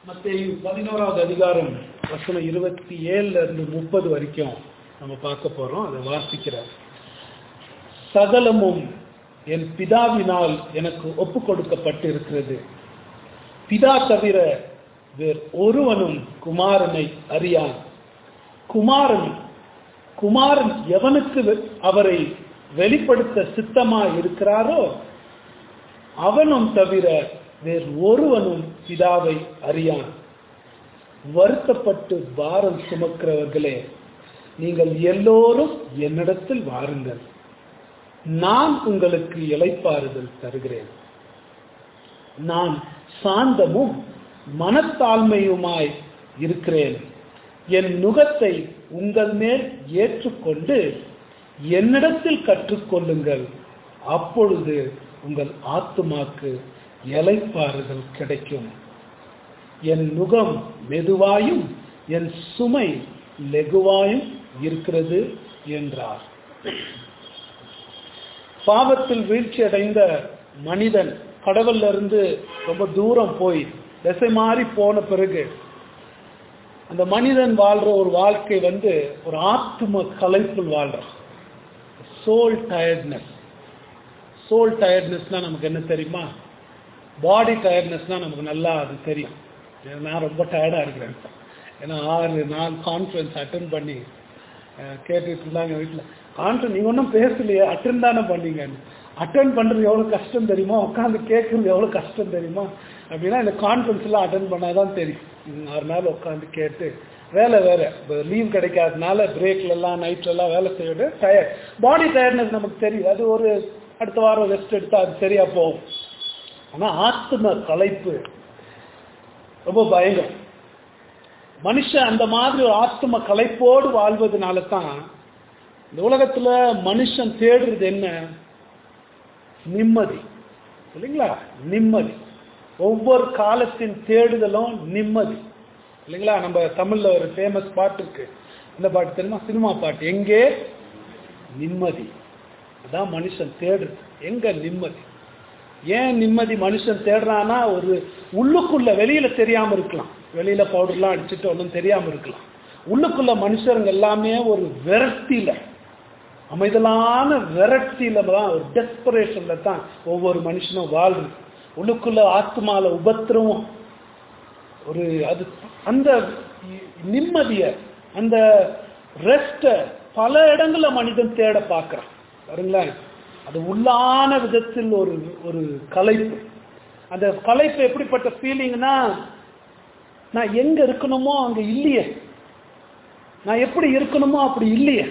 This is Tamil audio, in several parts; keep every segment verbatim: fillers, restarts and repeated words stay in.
மத்தேயு பதினோராவது அதிகாரம் வசனம் இருபத்தி ஏழுல இருந்து முப்பது வரைக்கும் நம்ம பார்க்க போறோம். அதை வாசிக்கிறார். சகலமும் என் பிதாவினால் எனக்கு ஒப்பு கொடுக்கப்பட்டு இருக்கிறது. பிதா தவிர வேறு ஒருவனும் குமாரனை அறியான். குமாரன் குமாரன் எவனுக்கு அவரை வெளிப்படுத்த சித்தமாய் இருக்கிறாரோ அவனும் தவிர வேறு ஒருவனும் பிதாவை அறியான். வருத்தப்பட்டு பாரம் சுமக்கிறவர்களே, நீங்கள் எல்லோரும் என்னிடத்தில் வாருங்கள், நான் உங்களுக்கு இளைப்பாறுதல் தருகிறேன். நான் சாந்தமும் மனத்தாழ்மையுமாய் இருக்கிறேன். என் நுகத்தை உங்கள் மேல் ஏற்றுக்கொண்டு என்னிடத்தில் கற்றுக்கொள்ளுங்கள், அப்பொழுது உங்கள் ஆத்துமாக்கு இளைப்பாறுதல் கிடைக்கும். என் நுகம் மெதுவாயும் என் சுமை லெகுவாயும் இருக்கிறது என்றார். பாவத்தில் வீழ்ச்சி அடைந்த மனிதன் கடவுள்ல இருந்து ரொம்ப தூரம் போய் திசை மாறி போன பிறகு அந்த மனிதன் வாழ்ற ஒரு வாழ்க்கை வந்து ஒரு ஆத்ம களைப்பில் வாழ்றான். Soul tiredness. சோல் டயர்ட்னஸ்னா நமக்கு என்ன தெரியுமா? பாடி டயர்ட்னஸ்னா நமக்கு நல்லா அது தெரியும். நான் ரொம்ப டயர்டாக இருக்கிறேன். ஏன்னா ஆறு நாள் கான்ஃபரன்ஸ் அட்டன் பண்ணி கேட்டுட்டு இருந்தாங்க வீட்டில். கான்ஃபரன்ஸ் நீங்கள் ஒன்றும் பேசலையே, அட்டன் தானே பண்ணீங்கன்னு. அட்டன் பண்ணுறது எவ்வளோ கஷ்டம் தெரியுமா, உட்காந்து கேட்குறது எவ்வளோ கஷ்டம் தெரியுமா அப்படின்னா இந்த கான்ஃபரன்ஸ்லாம் அட்டன் பண்ணால் தான் தெரியும். ஆறு நாள் உட்காந்து கேட்டு வேலை வேறு லீவ் கிடைக்காதனால பிரேக்லலாம் நைட்லலாம் வேலை செய்ய டயர்ட். பாடி டயர்ட்னஸ் நமக்கு தெரியும். அது ஒரு அடுத்த வாரம் ரெஸ்ட் எடுத்தால் அது சரியா போகும். ஆனால் ஆத்ம களைப்பு ரொம்ப பயங்கரம். மனுஷன் அந்த மாதிரி ஒரு ஆத்ம களைப்போடு வாழ்வதனால தான் இந்த உலகத்துல மனுஷன் தேடுறது என்ன? நிம்மதி. இல்லைங்களா? நிம்மதி. ஒவ்வொரு காலத்தின் தேடுதலும் நிம்மதி. இல்லைங்களா? நம்ம தமிழ்ல ஒரு ஃபேமஸ் பாட்டு இருக்கு. இந்த பாட்டு தெரியுமா? சினிமா பாட்டு. எங்கே நிம்மதி? அதான் மனுஷன் தேடுறது. எங்க நிம்மதி? ஏன் நிம்மதி மனுஷன் தேடுறான்னா, ஒரு உள்ளுக்குள்ள வெளியில தெரியாம இருக்கலாம், வெளியில பவுடர்லாம் அடிச்சுட்டு ஒன்றும் தெரியாம இருக்கலாம். உள்ளுக்குள்ள மனுஷருங்க எல்லாமே ஒரு விரக்தியில, அமைதலான விரக்தியில தான், ஒரு டெஸ்பரேஷன்ல தான் ஒவ்வொரு மனுஷனும் வாழ்றது. உள்ளுக்குள்ள ஆத்மால உபத்திரமும் ஒரு அது அந்த நிம்மதிய, அந்த ரெஸ்ட பல இடங்கள்ல மனிதன் தேட பார்க்கிறான். பாருங்களேன், அது உள்ளான விதத்தில் ஒரு ஒரு களைப்பு. அந்த களைப்பு எப்படிப்பட்ட ஃபீலிங்னா, நான் எங்க இருக்கணுமோ அங்க இல்லையே, நான் எப்படி இருக்கணுமோ அப்படி இல்லையே,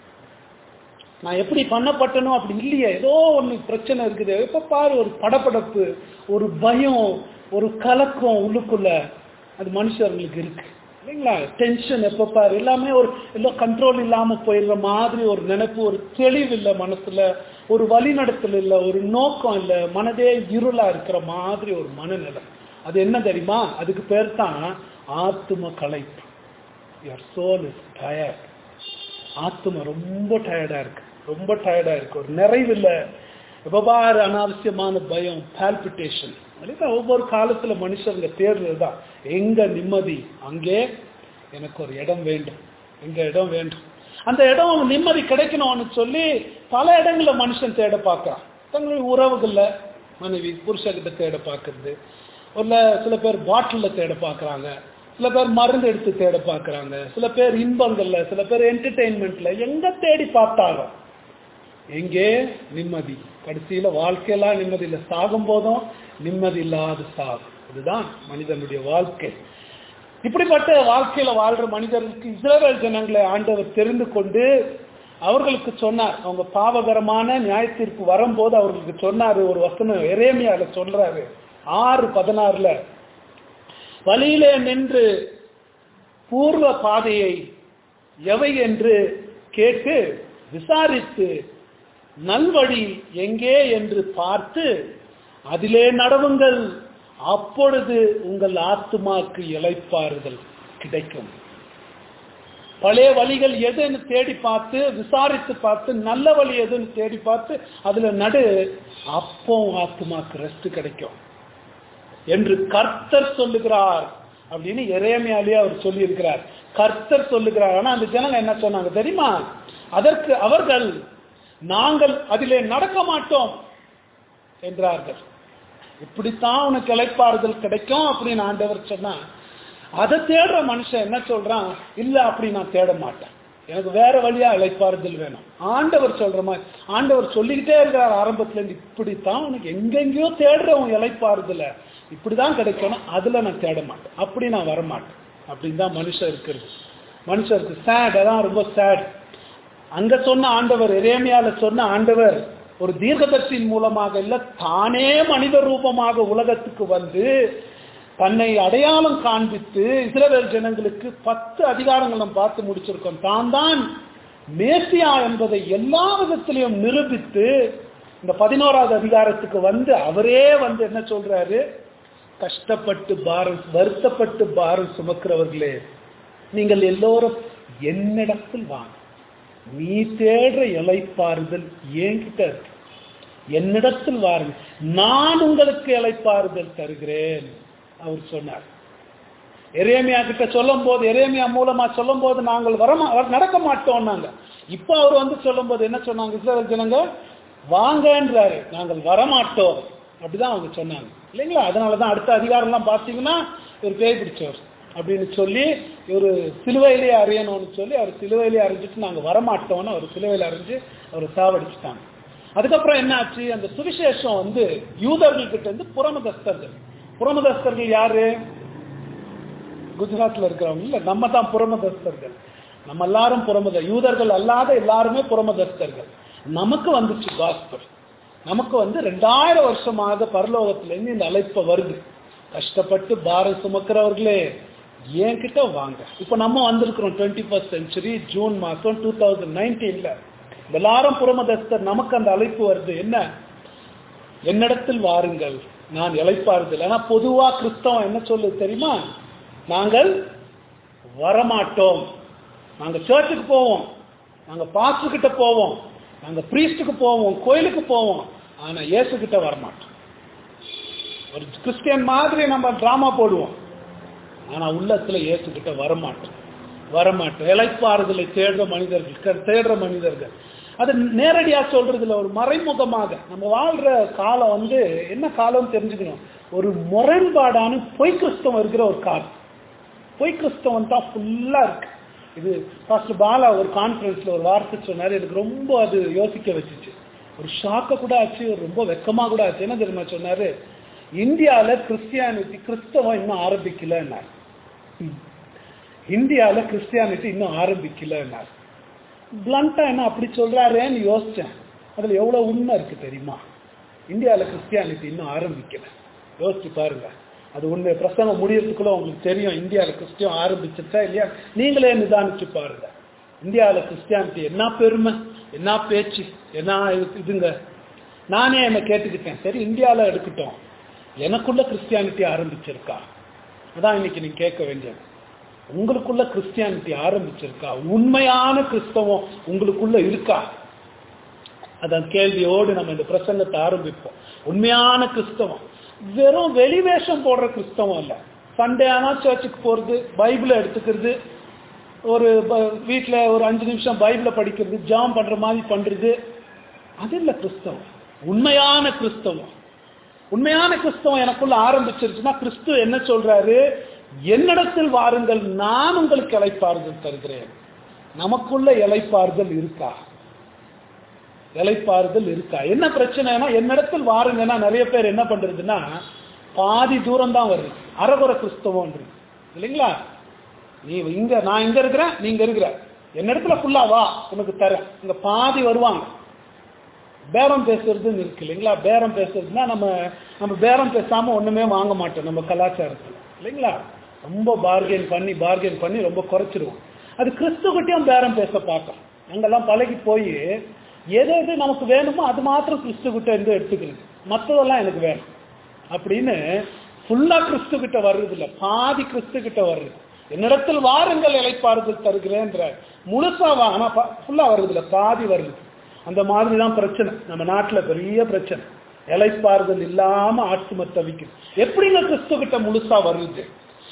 நான் எப்படி பண்ணப்பட்டனோ அப்படி இல்லையே, ஏதோ ஒன்று பிரச்சனை இருக்குது. எப்ப பாரு ஒரு படபடப்பு, ஒரு பயம், ஒரு கலக்கம் உள்ளுக்குள்ள அது மனுஷர்களுக்கு இருக்கு. இல்லைங்களா? டென்ஷன் எப்ப பாரு, எல்லாமே ஒரு எல்லாம் கண்ட்ரோல் இல்லாம போயிடுற மாதிரி ஒரு நினைப்பு, ஒரு தெளிவு இல்லை மனசுல, ஒரு வழிநடத்தல் இல்லை, ஒரு நோக்கம் இல்லை, மனதே இருளா இருக்கிற மாதிரி ஒரு மனநிலை. அது என்ன தெரியுமா? அதுக்கு பேர் தான் ஆத்ம களைப்பு. Your soul is tired. ஆத்மா ரொம்ப டயர்டா இருக்கு, ரொம்ப டயர்டா இருக்கு, ஒரு நிறைவு இல்லை. எப்ப பாரு அனாவசியமான பயம், பால்பிட்டேஷன். ஒவ்வொரு காலத்துல மனுஷங்க தேடுறதுதான் எங்க நிம்மதி, அங்கே எனக்கு ஒரு இடம் வேண்டும், எங்க இடம் வேண்டும். அந்த இடம் நிம்மதி கிடைக்கணும்னு சொல்லி பல இடங்கள்ல மனுஷன் தேட பார்க்கறான். தங்களுடைய உறவுகள்ல மனைவி புருஷகிட்ட தேட பார்க்கறது, ஒரு சில பேர் பாட்டில்ல தேட பார்க்கறாங்க, சில பேர் மருந்து எடுத்து தேட பார்க்கறாங்க, சில பேர் இன்பங்கள்ல, சில பேர் என்டர்டெயின்மெண்ட்ல. எங்க தேடி பார்த்தாலும் எங்கே நிம்மதி? கடைசியில வாழ்க்கையெல்லாம் நிம்மதி இல்லை, சாகும் போதும் நிம்மதி இல்லாத சாகும். இதுதான் மனிதனுடைய வாழ்க்கை. இப்படிப்பட்ட வாழ்க்கையில வாழ்ற மனிதர்களுக்கு இஸ்ரவேல் ஜனங்களை ஆண்டவர் தெரிந்து கொண்டு அவர்களுக்கு சொன்னார். அவங்க பாவகரமான நியாய தீர்ப்பு வரும்போது அவர்களுக்கு சொன்னாரு. ஒரு வசனம் எரேமியால சொல்றாரு, ஆறு பதினாறுல, வழியிலே நின்று பூர்வ பாதையை எவை என்று கேட்டு விசாரித்து நல்வழி எங்கே என்று பார்த்து அதிலே நடவுங்கள், அப்பொழுது உங்கள் ஆத்துமாக்கு இளைப்பாறுதல் கிடைக்கும். பழைய வழிகள் எதுன்னு தேடி பார்த்து விசாரித்து பார்த்து நல்ல வழி எதுன்னு தேடி பார்த்து அதுல நடு, அப்போ ஆத்துமாக்கு ரெஸ்ட் கிடைக்கும் என்று கர்த்தர் சொல்லுகிறார். அப்படின்னு எரேமியாலேயே அவர் சொல்லி இருக்கிறார். கர்த்தர் சொல்லுகிறார். ஆனா அந்த ஜனங்க என்ன சொன்னாங்க தெரியுமா? அதற்கு அவர்கள் நாங்கள் அதிலே நடக்க மாட்டோம் என்றார்கள். இப்படித்தான் உனக்கு இளைப்பாறுதல் கிடைக்கும் அப்படின்னு ஆண்டவர் சொன்னா, அதை தேடுற மனுஷன் என்ன சொல்றான்? இல்ல, அப்படி நான் தேட மாட்டேன், எனக்கு வேற வழியா இளைப்பாறுதல் வேணும். ஆண்டவர் சொல்ற மாதிரி ஆண்டவர் சொல்லிக்கிட்டே இருக்கிறார் ஆரம்பத்துல இருந்து, இப்படித்தான் உனக்கு எங்கெங்கயோ தேடுற உன் இளைப்பாறுதல இப்படிதான் கிடைக்கணும், அதுல நான் தேட மாட்டேன், அப்படி நான் வரமாட்டேன் அப்படின்னு தான் மனுஷன் இருக்கிறது. மனுஷருக்கு சேட், அதான் ரொம்ப சேட். அங்க சொன்ன ஆண்டவர், எரேமியால சொன்ன ஆண்டவர் ஒரு தீர்க்கதரிசியின் மூலமாக இல்ல, தானே மனித ரூபமாக உலகத்துக்கு வந்து தன்னை அடையாளம் காண்பித்து இஸ்ரவேல் ஜனங்களுக்கு பத்து அதிகாரங்கள் நம்ம பார்த்து முடிச்சிருக்கோம். தான் தான் மேசியா என்பதை எல்லா விதத்திலையும் நிரூபித்து இந்த பதினோராவது அதிகாரத்துக்கு வந்து அவரே வந்து என்ன சொல்றாரு? கஷ்டப்பட்டு பாரம் வருத்தப்பட்டு பாரம் சுமக்கிறவர்களே, நீங்கள் எல்லோரும் என்னிடத்தில் வாங்க, நீ தேடுற இளைப்பாறுதல் என்கிட்ட இருக்கு, என்னிடத்தில் வாருங்க, நான் உங்களுக்கு இளைப்பாறுதல் தருகிறேன் அவர் சொன்னார். எரேமியா கிட்ட சொல்லும் போது, எரேமியா மூலமா சொல்லும் போது நாங்கள் வர நடக்க மாட்டோம் நாங்க. இப்ப அவர் வந்து சொல்லும் போது என்ன சொன்னாங்க? இஸ்ரவேல் ஜனங்க வாங்கன்றாரு, நாங்கள் வரமாட்டோம் அப்படிதான் அவங்க சொன்னாங்க இல்லைங்களா? அதனாலதான் அடுத்த அதிகாரம் எல்லாம் பாத்தீங்கன்னா இவர் பேய் பிடிச்சவர் அப்படின்னு சொல்லி இவரு சிலுவையிலேயே அறியணும்னு சொல்லி அவர் சிலுவையிலேயே அறிஞ்சிட்டு நாங்க வரமாட்டோம்னு அவர் சிலுவையில அறிஞ்சு அவர் சாவடிச்சுட்டாங்க. அதுக்கப்புறம் என்ன ஆச்சு? அந்த சுவிசேஷம் வந்து யூதர்கள் கிட்ட இருந்து புறமதஸ்தர்கள். புறமதஸ்தர்கள் யாரு? குஜராத்ல இருக்கிறவங்க இல்ல, நம்ம தான் புறமதஸ்தர்கள். நம்ம எல்லாரும் புறமத, யூதர்கள் அல்லாத எல்லாருமே புறமதஸ்தர்கள். நமக்கு வந்துச்சு காஸ்பல், நமக்கு வந்து ரெண்டாயிரம் வருஷமாக பரலோகத்திலிருந்து இந்த அழைப்ப வருது. கஷ்டப்பட்டு பாரம் சுமக்கிறவர்களே என்கிட்ட வாங்க. இப்ப நம்ம வந்திருக்கிறோம் டுவெண்ட்டி ஃபர்ஸ்ட் செஞ்சுரி ஜூன் மாசம் டூ தௌசண்ட் நைன்டீன்ல எல்லாரும் புறமதஸ்தர். நமக்கு அந்த அழைப்பு வருது. என்ன? என்னிடத்தில் வாருங்கள், நான் இளைப்பாறுதல். ஆனா பொதுவா கிறிஸ்தவம் என்ன சொல்லுது தெரியுமா? நாங்கள் வரமாட்டோம், நாங்க சர்ச்சுக்கு போவோம், நாங்க பாஸ்டர் கிட்ட போவோம், நாங்க பிரீஸ்டுக்கு போவோம், கோயிலுக்கு போவோம், ஆனா இயேசு கிட்ட வரமாட்டோம். ஒரு கிறிஸ்டியன் மாதிரி நம்ம டிராமா போடுவோம், ஆனா உள்ளத்துல இயேசு கிட்ட வரமாட்டோம் வரமாட்டோம் இளைப்பாறுதலை தேடுற மனிதர்கள் தேடுற மனிதர்கள் அது நேரடியா சொல்றது இல்ல, ஒரு மறைமுகமாக. நம்ம வாழ்ற காலம் வந்து என்ன காலம் தெரிஞ்சுக்கணும். ஒரு முரண்பாடான பொய் கிறிஸ்தவம் இருக்கிற ஒரு காலம். பொய் கிறிஸ்தவம் தான் ஃபுல்லா இருக்கு. இது பாஸ்டர் பாலா ஒரு கான்ஃபரன்ஸ்ல ஒரு வார்த்தை சொன்னாரு, எனக்கு ரொம்ப அது யோசிக்க வச்சுச்சு. ஒரு ஷாக்க கூட ஆச்சு, ஒரு ரொம்ப வெக்கமா கூட ஆச்சு. என்ன தெரியுமா சொன்னாரு? இந்தியால கிறிஸ்டியானிட்டி கிறிஸ்தவம் இன்னும் ஆரம்பிக்கல. இந்தியால கிறிஸ்டியானிட்டி இன்னும் ஆரம்பிக்கல. பிளண்டா என்ன அப்படி சொல்றாருன்னு யோசிச்சேன். அதுல எவ்வளவு உண்மை இருக்கு தெரியுமா? இந்தியால கிறிஸ்டியானிட்டி இன்னும் ஆரம்பிக்கல. யோசிச்சு பாருங்க, அது உண்மை. பிரசங்கம் முடியறதுக்குள்ள உங்களுக்கு தெரியும் இந்தியால கிறிஸ்டியம் ஆரம்பிச்சிருச்சா இல்லையா. நீங்களே நிதானிச்சு பாருங்க. இந்தியால கிறிஸ்டியானிட்டி என்ன பெருமை, என்ன பேச்சு, என்ன இதுங்க. நானே என்ன கேட்டுக்கிட்டேன், சரி இந்தியால எடுக்கட்டும், எனக்குள்ள கிறிஸ்டியானிட்டி ஆரம்பிச்சிருக்கா? அதான் இன்னைக்கு நீங்க கேட்க வேண்டியது. உங்களுக்குள்ள கிறிஸ்டியானிட்டி ஆரம்பிச்சிருக்கா? உண்மையான கிறிஸ்தவம் உங்களுக்குள்ள இருக்கா? அதான் கேள்வியோடு நம்ம இந்த பிரசங்கத்தை ஆரம்பிப்போம். உண்மையான கிறிஸ்தவம் வெறும் வெளிவேஷம் போடுற கிறிஸ்தவம் இல்ல. சண்டே ஆனா சர்ச்சுக்கு போறது, பைபிளை எடுத்துக்கிறது, ஒரு வீட்டுல ஒரு அஞ்சு நிமிஷம் பைபிளை படிக்கிறது, ஜாம் பண்ற மாதிரி பண்றது, அது இல்ல கிறிஸ்தவம். உண்மையான கிறிஸ்தவம் உண்மையான கிறிஸ்தவம் எனக்குள்ள ஆரம்பிச்சிருச்சுன்னா கிறிஸ்து என்ன சொல்றாரு? என்னிடத்தில் வாருங்கள், நான் உங்களுக்கு இளைப்பாறுதல் தருகிறேன். நமக்குள்ள இளைப்பாறுதல் இருக்கா? இளைப்பாறுதல் இருக்கா? என்ன பிரச்சனைனா என்னிடத்தில் வாருங்கன்னா நிறைய பேர் என்ன பண்றதுன்னா பாதி தூரம் தான் வருது, அரகுர கிறிஸ்தவம் இல்லைங்களா? நீ இங்க, நான் இங்க இருக்கிறேன், நீங்க இருக்கிற, என்னிடத்துல ஃபுல்லா வா, உனக்கு தரேன். இங்க பாதி வருவாங்க. பேரம் பேசுறதுன்னு இருக்கு இல்லைங்களா? பேரம் பேசுறதுன்னா நம்ம நம்ம பேரம் பேசாம ஒண்ணுமே வாங்க மாட்டோம் நம்ம கலாச்சாரத்துல இல்லைங்களா? ரொம்ப பார்கெயின் பண்ணி பார்கெயின் பண்ணி ரொம்ப குறைச்சிருவோம். அது கிறிஸ்துவகிட்டையும் பேரம் பேச பார்க்கணும். அங்கெல்லாம் பழகி போய் எது எது நமக்கு வேணுமோ அது மாத்திரம் கிறிஸ்துகிட்ட இருந்து எடுத்துக்கிறது, மற்றதெல்லாம் எனக்கு வேணும் அப்படின்னு ஃபுல்லா கிறிஸ்துகிட்ட வர்றது இல்லை, பாதி கிறிஸ்துகிட்ட வர்றது. என்னிடத்தில் வாருங்கள் இளைப்பாறுதல் தருகிறேன்ற முழுசா வா, ஆனா ஃபுல்லா வர்றது இல்லை, பாதி வருது. அந்த மாதிரிதான் பிரச்சனை நம்ம நாட்டுல, பெரிய பிரச்சனை. இளைப்பாறுதல் இல்லாம ஆத்ம தவிக்குது. எப்படிங்க கிறிஸ்துகிட்ட முழுசா வருது?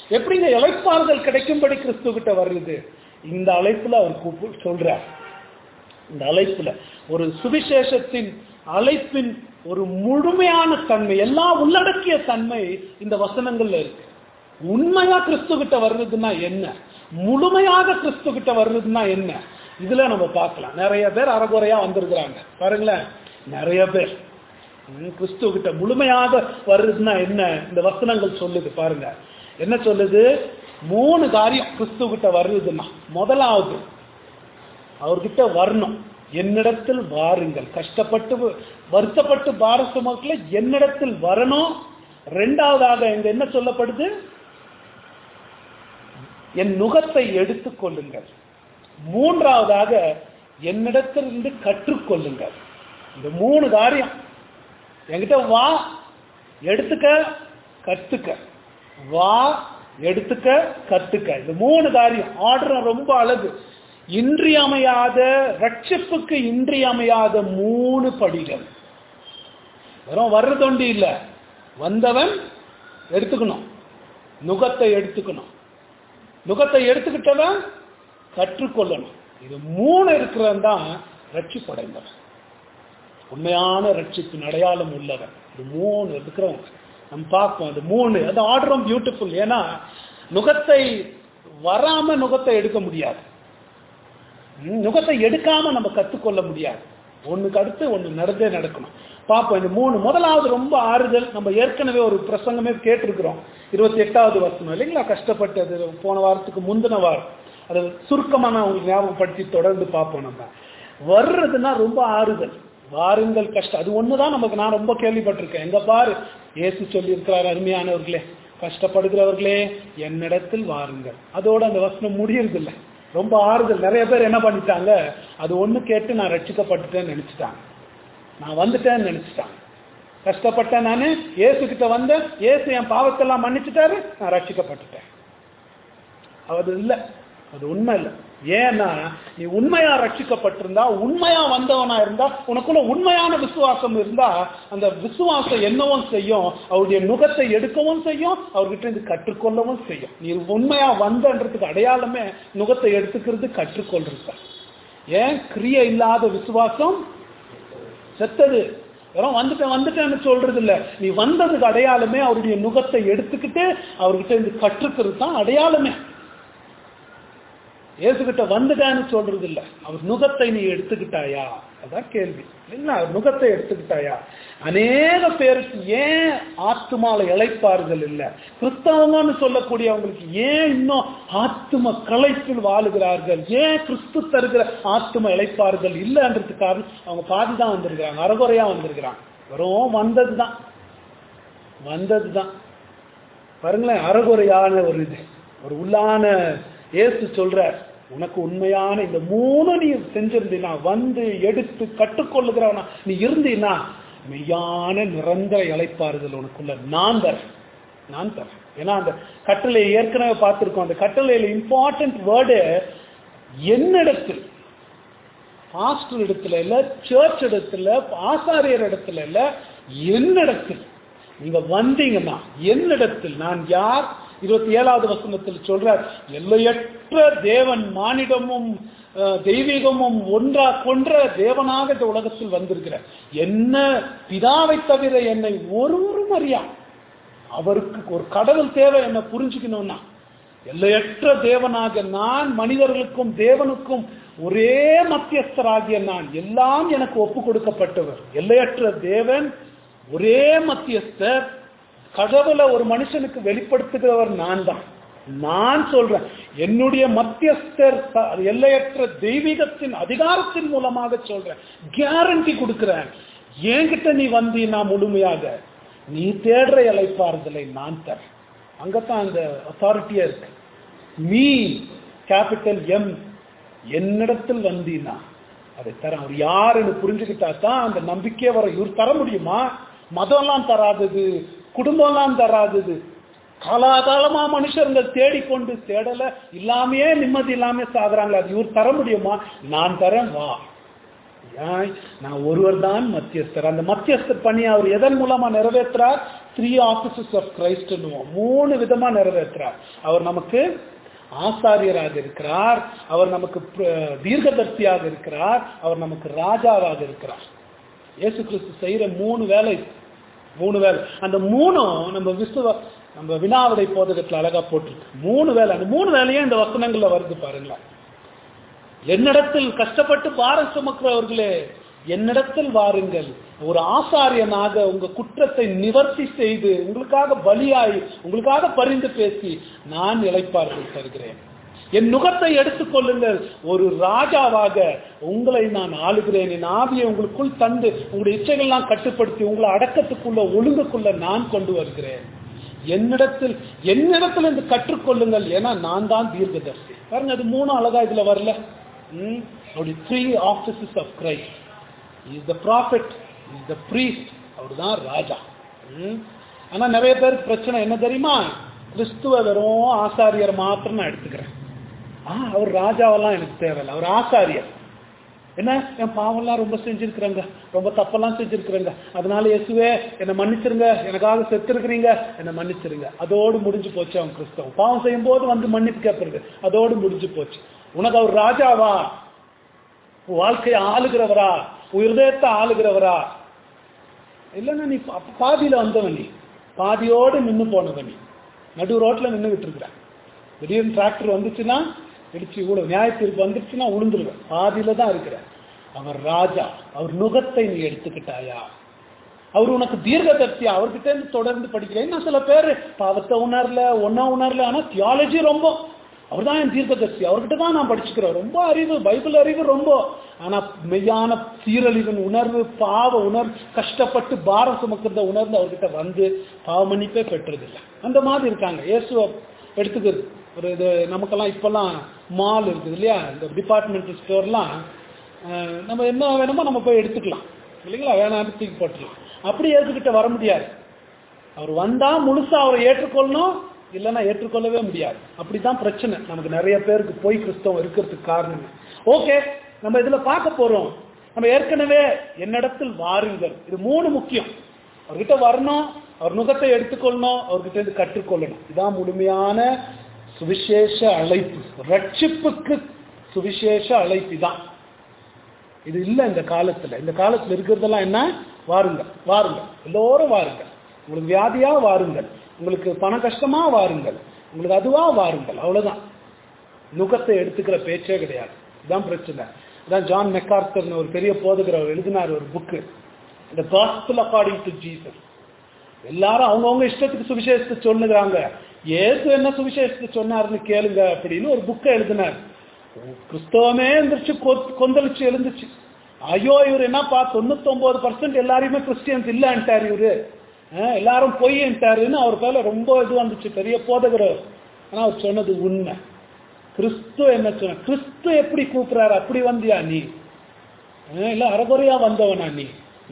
எப்படிங்க இளைப்பாறுதல் கிடைக்கும்படி கிறிஸ்து கிட்ட வருது? இந்த அழைப்புல அவர் கூப்பு சொல்றார். இந்த அழைப்புல ஒரு சுவிசேஷத்தின் அழைப்பின் ஒரு முழுமையான தன்மை, எல்லாம் உள்ளடக்கிய தன்மை இந்த வசனங்கள்ல இருக்கு. உண்மையா கிறிஸ்து கிட்ட வர்றதுன்னா என்ன, முழுமையாக கிறிஸ்து கிட்ட வர்றதுன்னா என்ன, இதுல நம்ம பார்க்கலாம். நிறைய பேர் அறகுறையா வந்திருக்கிறாங்க பாருங்களேன். நிறைய பேர் கிறிஸ்து கிட்ட முழுமையாக வர்றதுன்னா என்ன இந்த வசனங்கள் சொல்லுது பாருங்க. என்ன சொல்லுது? மூணு காரியம் கிறிஸ்து கிட்ட வர்றதுன்னா. முதலாவது, அவர்கிட்ட வரணும். என்னிடத்தில் வாருங்கள், கஷ்டப்பட்டு வருத்தப்பட்டு பாரசமத்துல என்னிடத்தில் வரணும். ரெண்டாவதாக இங்க என்ன சொல்லப்படுது? என் நுகத்தை எடுத்துக் கொள்ளுங்கள். மூன்றாவதாக என்னிடத்திலிருந்து கற்றுக்கொள்ளுங்கள். இந்த மூணு காரியம். என்கிட்ட வா, எடுத்துக்க, கத்துக்க. வா, எடுத்துக்க, கத்துக்க. இந்த மூணு காரியம் ஆர்டர் ரொம்ப அழகு. இன்றியமையாத ரட்சிப்புக்கு இன்றியமையாத மூணு படிகள். வெறும் வர்றதொண்டி இல்ல, வந்தவன் எடுத்துக்கணும், நுகத்தை எடுத்துக்கணும், நுகத்தை எடுத்துக்கிட்டவன் கற்றுக்கொள்ளணும். இது மூணு இருக்கிறவன் தான் ரட்சிப்படைந்தவன், உண்மையான ரட்சிப்பின் அடையாளம் உள்ளவன். இது மூணு இருக்கிறவங்க நம்ம பார்ப்போம். அது மூணு, அது ஆர்டரும் பியூட்டிஃபுல். ஏன்னா நுகத்தை வராம நுகத்தை எடுக்க முடியாது, நுகத்தை எடுக்காம நம்ம கற்றுக்கொள்ள முடியாது. ஒண்ணுக்கு அடுத்து ஒண்ணு நடந்தே நடக்கணும். பார்ப்போம் இந்த மூணு. முதலாவது ரொம்ப ஆறுதல். நம்ம ஏற்கனவே ஒரு பிரசங்கமே கேட்டிருக்கிறோம், இருபத்தி எட்டாவது வருஷம் இல்லைங்களா, கஷ்டப்பட்டது போன வாரத்துக்கு முந்தின வாரம். அதை சுருக்கமா நான் உங்களுக்கு ஞாபகப்படுத்தி தொடர்ந்து பார்ப்போம். நம்ம வர்றதுன்னா ரொம்ப ஆறுதல். வாருங்கள் கஷ்டம், அது ஒண்ணுதான் நமக்கு. நான் ரொம்ப கேள்விப்பட்டிருக்கேன். எங்க பாரு இயேசு சொல்லி இருக்கிறார், அருமையானவர்களே கஷ்டப்படுகிறவர்களே என்னிடத்தில் வாருங்கள். அதோட அந்த வசனம் முடியறது இல்லை. ரொம்ப ஆறுதல். நிறைய பேர் என்ன பண்ணிட்டாங்க, அது ஒண்ணு கேட்டு நான் ரட்சிக்கப்பட்டுட்டேன்னு நினைச்சிட்டாங்க, நான் வந்துட்டேன்னு நினைச்சிட்டாங்க. கஷ்டப்பட்டேன், நானு இயேசு கிட்ட வந்தேன், இயேசு என் பாவத்தெல்லாம் மன்னிச்சுட்டாரு, நான் ரட்சிக்கப்பட்டுட்டேன். அது இல்லை, அது உண்மை இல்லை. ஏன்னா நீ உண்மையா ரட்சிக்கப்பட்டிருந்தா, உண்மையா வந்தவனா இருந்தா, உனக்குள்ள உண்மையான விசுவாசம் இருந்தா, அந்த விசுவாசம் என்னவும் செய்யும், அவருடைய நுகத்தை எடுக்கவும் செய்யும், அவர்கிட்ட இருந்து கற்றுக்கொள்ளவும் செய்யும். நீ உண்மையா வந்தன்றதுக்கு அடையாளமே நுகத்தை எடுத்துக்கிறது, கற்றுக்கொள்றது. ஏன் கிரியை இல்லாத விசுவாசம் செத்தது. வெறும் வந்துட்டேன் வந்துட்டேன்னு சொல்றது இல்ல, நீ வந்ததுக்கு அடையாளமே அவருடைய நுகத்தை எடுத்துக்கிட்டு அவர்கிட்ட இருந்து கற்றுக்கிறது தான் அடையாளமே. இயேசுகிட்ட வந்துட்டான்னு சொல்றது இல்ல, அவர் நுகத்தை நீ எடுத்துக்கிட்டாயா, அதான் கேள்வி இல்லைங்களா. நுகத்தை எடுத்துக்கிட்டாயா? அநேக பேருக்கு ஏன் ஆத்துமால இளைப்பாறுதல் இல்ல, கிறிஸ்தவங்கன்னு சொல்லக்கூடியவங்களுக்கு ஏன் இன்னும் ஆத்தும களைப்பில் வாழுகிறார்கள், ஏன் கிறிஸ்து தருகிற ஆத்தும இளைப்பாறுதல் இல்லைன்றதுக்காக அவங்க பாதிதான் வந்திருக்கிறாங்க, அறகுறையா வந்திருக்கிறாங்க. வெறும் வந்ததுதான் வந்ததுதான் பாருங்களேன், அறகுறையான ஒரு இது, ஒரு உள்ளான. இயேசு சொல்ற, உனக்கு உண்மையான இந்த மூணு நீ செஞ்சிருந்தீனா, வந்து எடுத்து கற்றுக்கொள்ளுகிறவனா நீ இருந்தீனா, மெய்யான நிரந்தர இளைப்பாறுதல் உனக்குள்ள நான் தரேன், நான் தரேன். ஏன்னா அந்த கட்டளை ஏற்கனவே பார்த்திருக்கோம். அந்த கட்டளையில இம்பார்ட்டன்ட் வேர்டு என்னிடத்தில், பாஸ்டர் இடத்துல இல்ல, சர்ச் இடத்துல, ஆசாரியர் இடத்துல இல்ல, என்னிடத்தில் நீங்க வந்தீங்கன்னா, என்னிடத்தில் நான் யார்? இருபத்தி ஏழாவது வசனத்தில் சொல்றார், எல்லையற்ற தேவன் மானிடமும் தெய்வீகமும் ஒன்றா கொன்ற தேவனாக இந்த உலகத்தில் வந்திருக்கிறார். என்ன பிதாவை தவிர என்னை ஒருவரும் அறியா. அவருக்கு ஒரு கடவுள் தேவை என்ன புரிஞ்சுக்கணும்னா, எல்லையற்ற தேவனாக நான் மனிதர்களுக்கும் தேவனுக்கும் ஒரே மத்தியஸ்தராகிய நான், எல்லாம் எனக்கு ஒப்பு கொடுக்கப்பட்டவர். எல்லையற்ற தேவன், ஒரே மத்தியஸ்தர், கடவுளை ஒரு மனுஷனுக்கு வெளிப்படுத்துகிறவர் நான் தான். நான் சொல்றேன், என்னுடைய மத்தியஸ்தர் எல்லையற்ற தெய்வீகத்தின் அதிகாரத்தின் மூலமாக சொல்றேன், கேரண்டி கொடுக்கிறேன். என்கிட்ட நீ வந்தீனா முழுமையாக நீ தேடுற இளைப்பாறுதலை நான் தரேன். அங்கத்தான் அந்த அத்தாரிட்டியா இருக்கு. மீ கேபிட்டல் எம், என்னிடத்தில் வந்தீனா அதை தர. அவர் யாருன்னு புரிஞ்சுக்கிட்டா தான் அந்த நம்பிக்கையே வர. இவர் தர முடியுமா? மதம்லாம் தராதது, குடும்பம்லாம் தராதது, காலாகாலமா மனுஷர்கள் தேடிக்கொண்டு தேடல இல்லாமையே நிம்மதி இல்லாம சாகுறாங்க. அது இவர் தர முடியுமா? நான் தரேன், வா. நான் ஒருவர் தான் மத்தியஸ்தர். அந்த மத்தியஸ்தர் பணி அவர் எதன் மூலமா நிறைவேற்றார்? Three offices of Christ. மூணு விதமா நிறைவேற்றுறார். அவர் நமக்கு ஆசாரியராக இருக்கிறார், அவர் நமக்கு தீர்க்கதரிசியாக இருக்கிறார், அவர் நமக்கு ராஜாவாக இருக்கிறார். இயேசு கிறிஸ்து செய்யற மூணு வேலை, மூணு வேலை. அந்த மூணும் நம்ம விசுவ நம்ம வினாவிடை போதகத்துல அழகா போட்டிருக்கு. மூணு வேலை, அந்த மூணு வேலையே இந்த வசனங்கள்ல வருது பாருங்களேன். என்னிடத்தில் கஷ்டப்பட்டு பாரம் சுமக்கிறவர்களே என்னிடத்தில் வாருங்கள், ஒரு ஆசாரியனாக உங்க குற்றத்தை நிவர்த்தி செய்து உங்களுக்காக பலியாய் உங்களுக்காக பரிந்து பேசி நான் இளைப்பாறுதல் தருகிறேன். என் நுகத்தை எடுத்துக்கொள்ளுங்கள், ஒரு ராஜாவாக உங்களை நான் ஆளுகிறேன். என் ஆவியை உங்களுக்குள் தந்து உங்களுடைய இச்சைகள்லாம் கட்டுப்படுத்தி உங்களை அடக்கத்துக்குள்ள ஒழுங்குக்குள்ள நான் கொண்டு வருகிறேன். என்னிடத்தில் என்னிடத்தில் இருந்து கற்றுக்கொள்ளுங்கள், ஏன்னா நான் தான் தீர்க்கதரிசி. பாருங்க, அது மூணு அழகா இதுல வரல. Three offices of Christ. He is the prophet, he is the priest, அவர் தான் ராஜா. ஆனா நிறைய பேருக்கு பிரச்சனை என்ன தெரியுமா? கிறிஸ்துவ வெறும் ஆசாரியர் மாத்திரம் நான் எடுத்துக்கிறேன். ஆஹ் அவர் ராஜாவெல்லாம் எனக்கு தேவையில்லை, அவர் ஆசாரியர். என்ன, என் பாவம்லாம் ரொம்ப செஞ்சிருக்கிறேங்க, ரொம்ப தப்பெல்லாம் செஞ்சிருக்கிறேங்க, அதனால இயேசுவே என்னை மன்னிச்சிருங்க, எனக்காக செத்துருக்கிறீங்க, என்னை மன்னிச்சிருங்க. அதோடு முடிஞ்சு போச்சு அவன் கிறிஸ்தவம். பாவம் செய்யும் போது வந்து மன்னிப்பு கேட்பது, அதோடு முடிஞ்சு போச்சு. உனக்கு அவர் ராஜாவா? வாழ்க்கையை ஆளுகிறவரா? உயிர்தயத்தை ஆளுகிறவரா? இல்லைன்னா நீ பாதியில வந்தவன், நீ பாதியோடு நின்று போனவன், நீ நடு ரோட்ல நின்றுகிட்டு இருக்கிற. திடீர்னு டிராக்டர் வந்துச்சுன்னா இடிச்சு கூட நியாய தீர்ப்பு வந்துருச்சுன்னா உளுந்துருவேன். பாதியில தான் இருக்கிற. அவர் ராஜா, அவர் நுகத்தை நீ எடுத்துக்கிட்டாயா? அவர் உனக்கு தீர்க்கதரிசியா? அவர்கிட்ட இருந்து தொடர்ந்து படிக்கிறேன். நான் சில பேர் பாவத்தை உணரல, ஒன்னா உணரல, ஆனா தியாலஜி ரொம்ப, அவர் தான் என் தீர்க்கதரிசி, அவர்கிட்ட தான் நான் படிச்சுக்கிறேன், ரொம்ப அறிவு, பைபிள் அறிவு ரொம்ப. ஆனா மெய்யான சீரழிவின் உணர்வு, பாவ உணர்வு, கஷ்டப்பட்டு பாரம் சுமக்கிறத உணர்ந்து அவர்கிட்ட வந்து பாவ மன்னிப்பே பெற்றதில்லை. அந்த மாதிரி இருக்காங்க. இயேசுவை எடுத்துக்கிறது ஒரு இது. நமக்கெல்லாம் இப்பெல்லாம் மால் இருக்குது இல்லையா, இந்த டிபார்ட்மெண்டல் ஸ்டோர்லாம் நம்ம என்ன வேணுமோ நம்ம போய் எடுத்துக்கலாம் இல்லைங்களா, வேணாம் தூக்கி போட்டுக்கலாம். அப்படி ஏற்றுக்கிட்ட வர முடியாது. அவர் வந்தா முழுசா அவரை ஏற்றுக்கொள்ளணும், இல்லைன்னா ஏற்றுக்கொள்ளவே முடியாது. அப்படிதான் பிரச்சனை நமக்கு நிறைய பேருக்கு போய் கிறிஸ்தவம் இருக்கிறதுக்கு காரணம். ஓகே, நம்ம இதுல பார்க்க போறோம். நம்ம ஏற்கனவே என்னிடத்தில் வாருங்கள், இது மூணு முக்கியம். அவர்கிட்ட வரணும், அவர் நுகத்தை எடுத்துக்கொள்ளணும், அவர்கிட்ட இருந்து கற்றுக்கொள்ளணும். இதான் முழுமையான சுவிசேஷ அழைப்பு, ரட்சிப்புக்கு சுவிசேஷ அழைப்பு தான். இது இல்லை இந்த காலத்துல. இந்த காலத்துல இருக்கிறதெல்லாம் என்ன? வாருங்கள், வாருங்கள், எல்லோரும் வாருங்கள். உங்களுக்கு வியாதியா வாருங்கள், உங்களுக்கு பண கஷ்டமா வாருங்கள், உங்களுக்கு அதுவா வாருங்கள், அவ்வளவுதான். நுகத்தை எடுத்துக்கிற பேச்சே கிடையாது. இதுதான் பிரச்சனை. இதான் ஜான் மெக்கார்த்தர் ஒரு பெரிய போதுகிறவர் எழுதினார் ஒரு book, The Gospel According to Jesus. எல்லாரும் அவங்கவுங்க இஷ்டத்துக்கு சுவிசேஷத்தை சொல்லுகிறாங்க. ஏசு என்ன சுவிசேஷத்தை சொன்னாருன்னு கேளுங்க அப்படின்னு ஒரு புக்கை எழுதினார். கிறிஸ்தவமே எழுந்திருச்சு, கொந்தளிச்சு எழுந்துச்சு. ஐயோ இவர் என்னப்பா தொண்ணூத்தி ஒன்பது பர்சன்ட் எல்லாரையுமே கிறிஸ்டியன்ஸ் இல்லன்ட்டார், இவரு எல்லாரும் பொய்ன்ட்டாருன்னு அவர் பேர்ல ரொம்ப இது வந்துச்சு, பெரிய போதகர். ஆனா அவர் சொன்னது உண்மை. கிறிஸ்து என்ன சொன்ன? கிறிஸ்து எப்படி கூப்பிடுறாரு? அப்படி வந்தியா நீ? இல்ல அறகுறையா வந்தவனா நீ?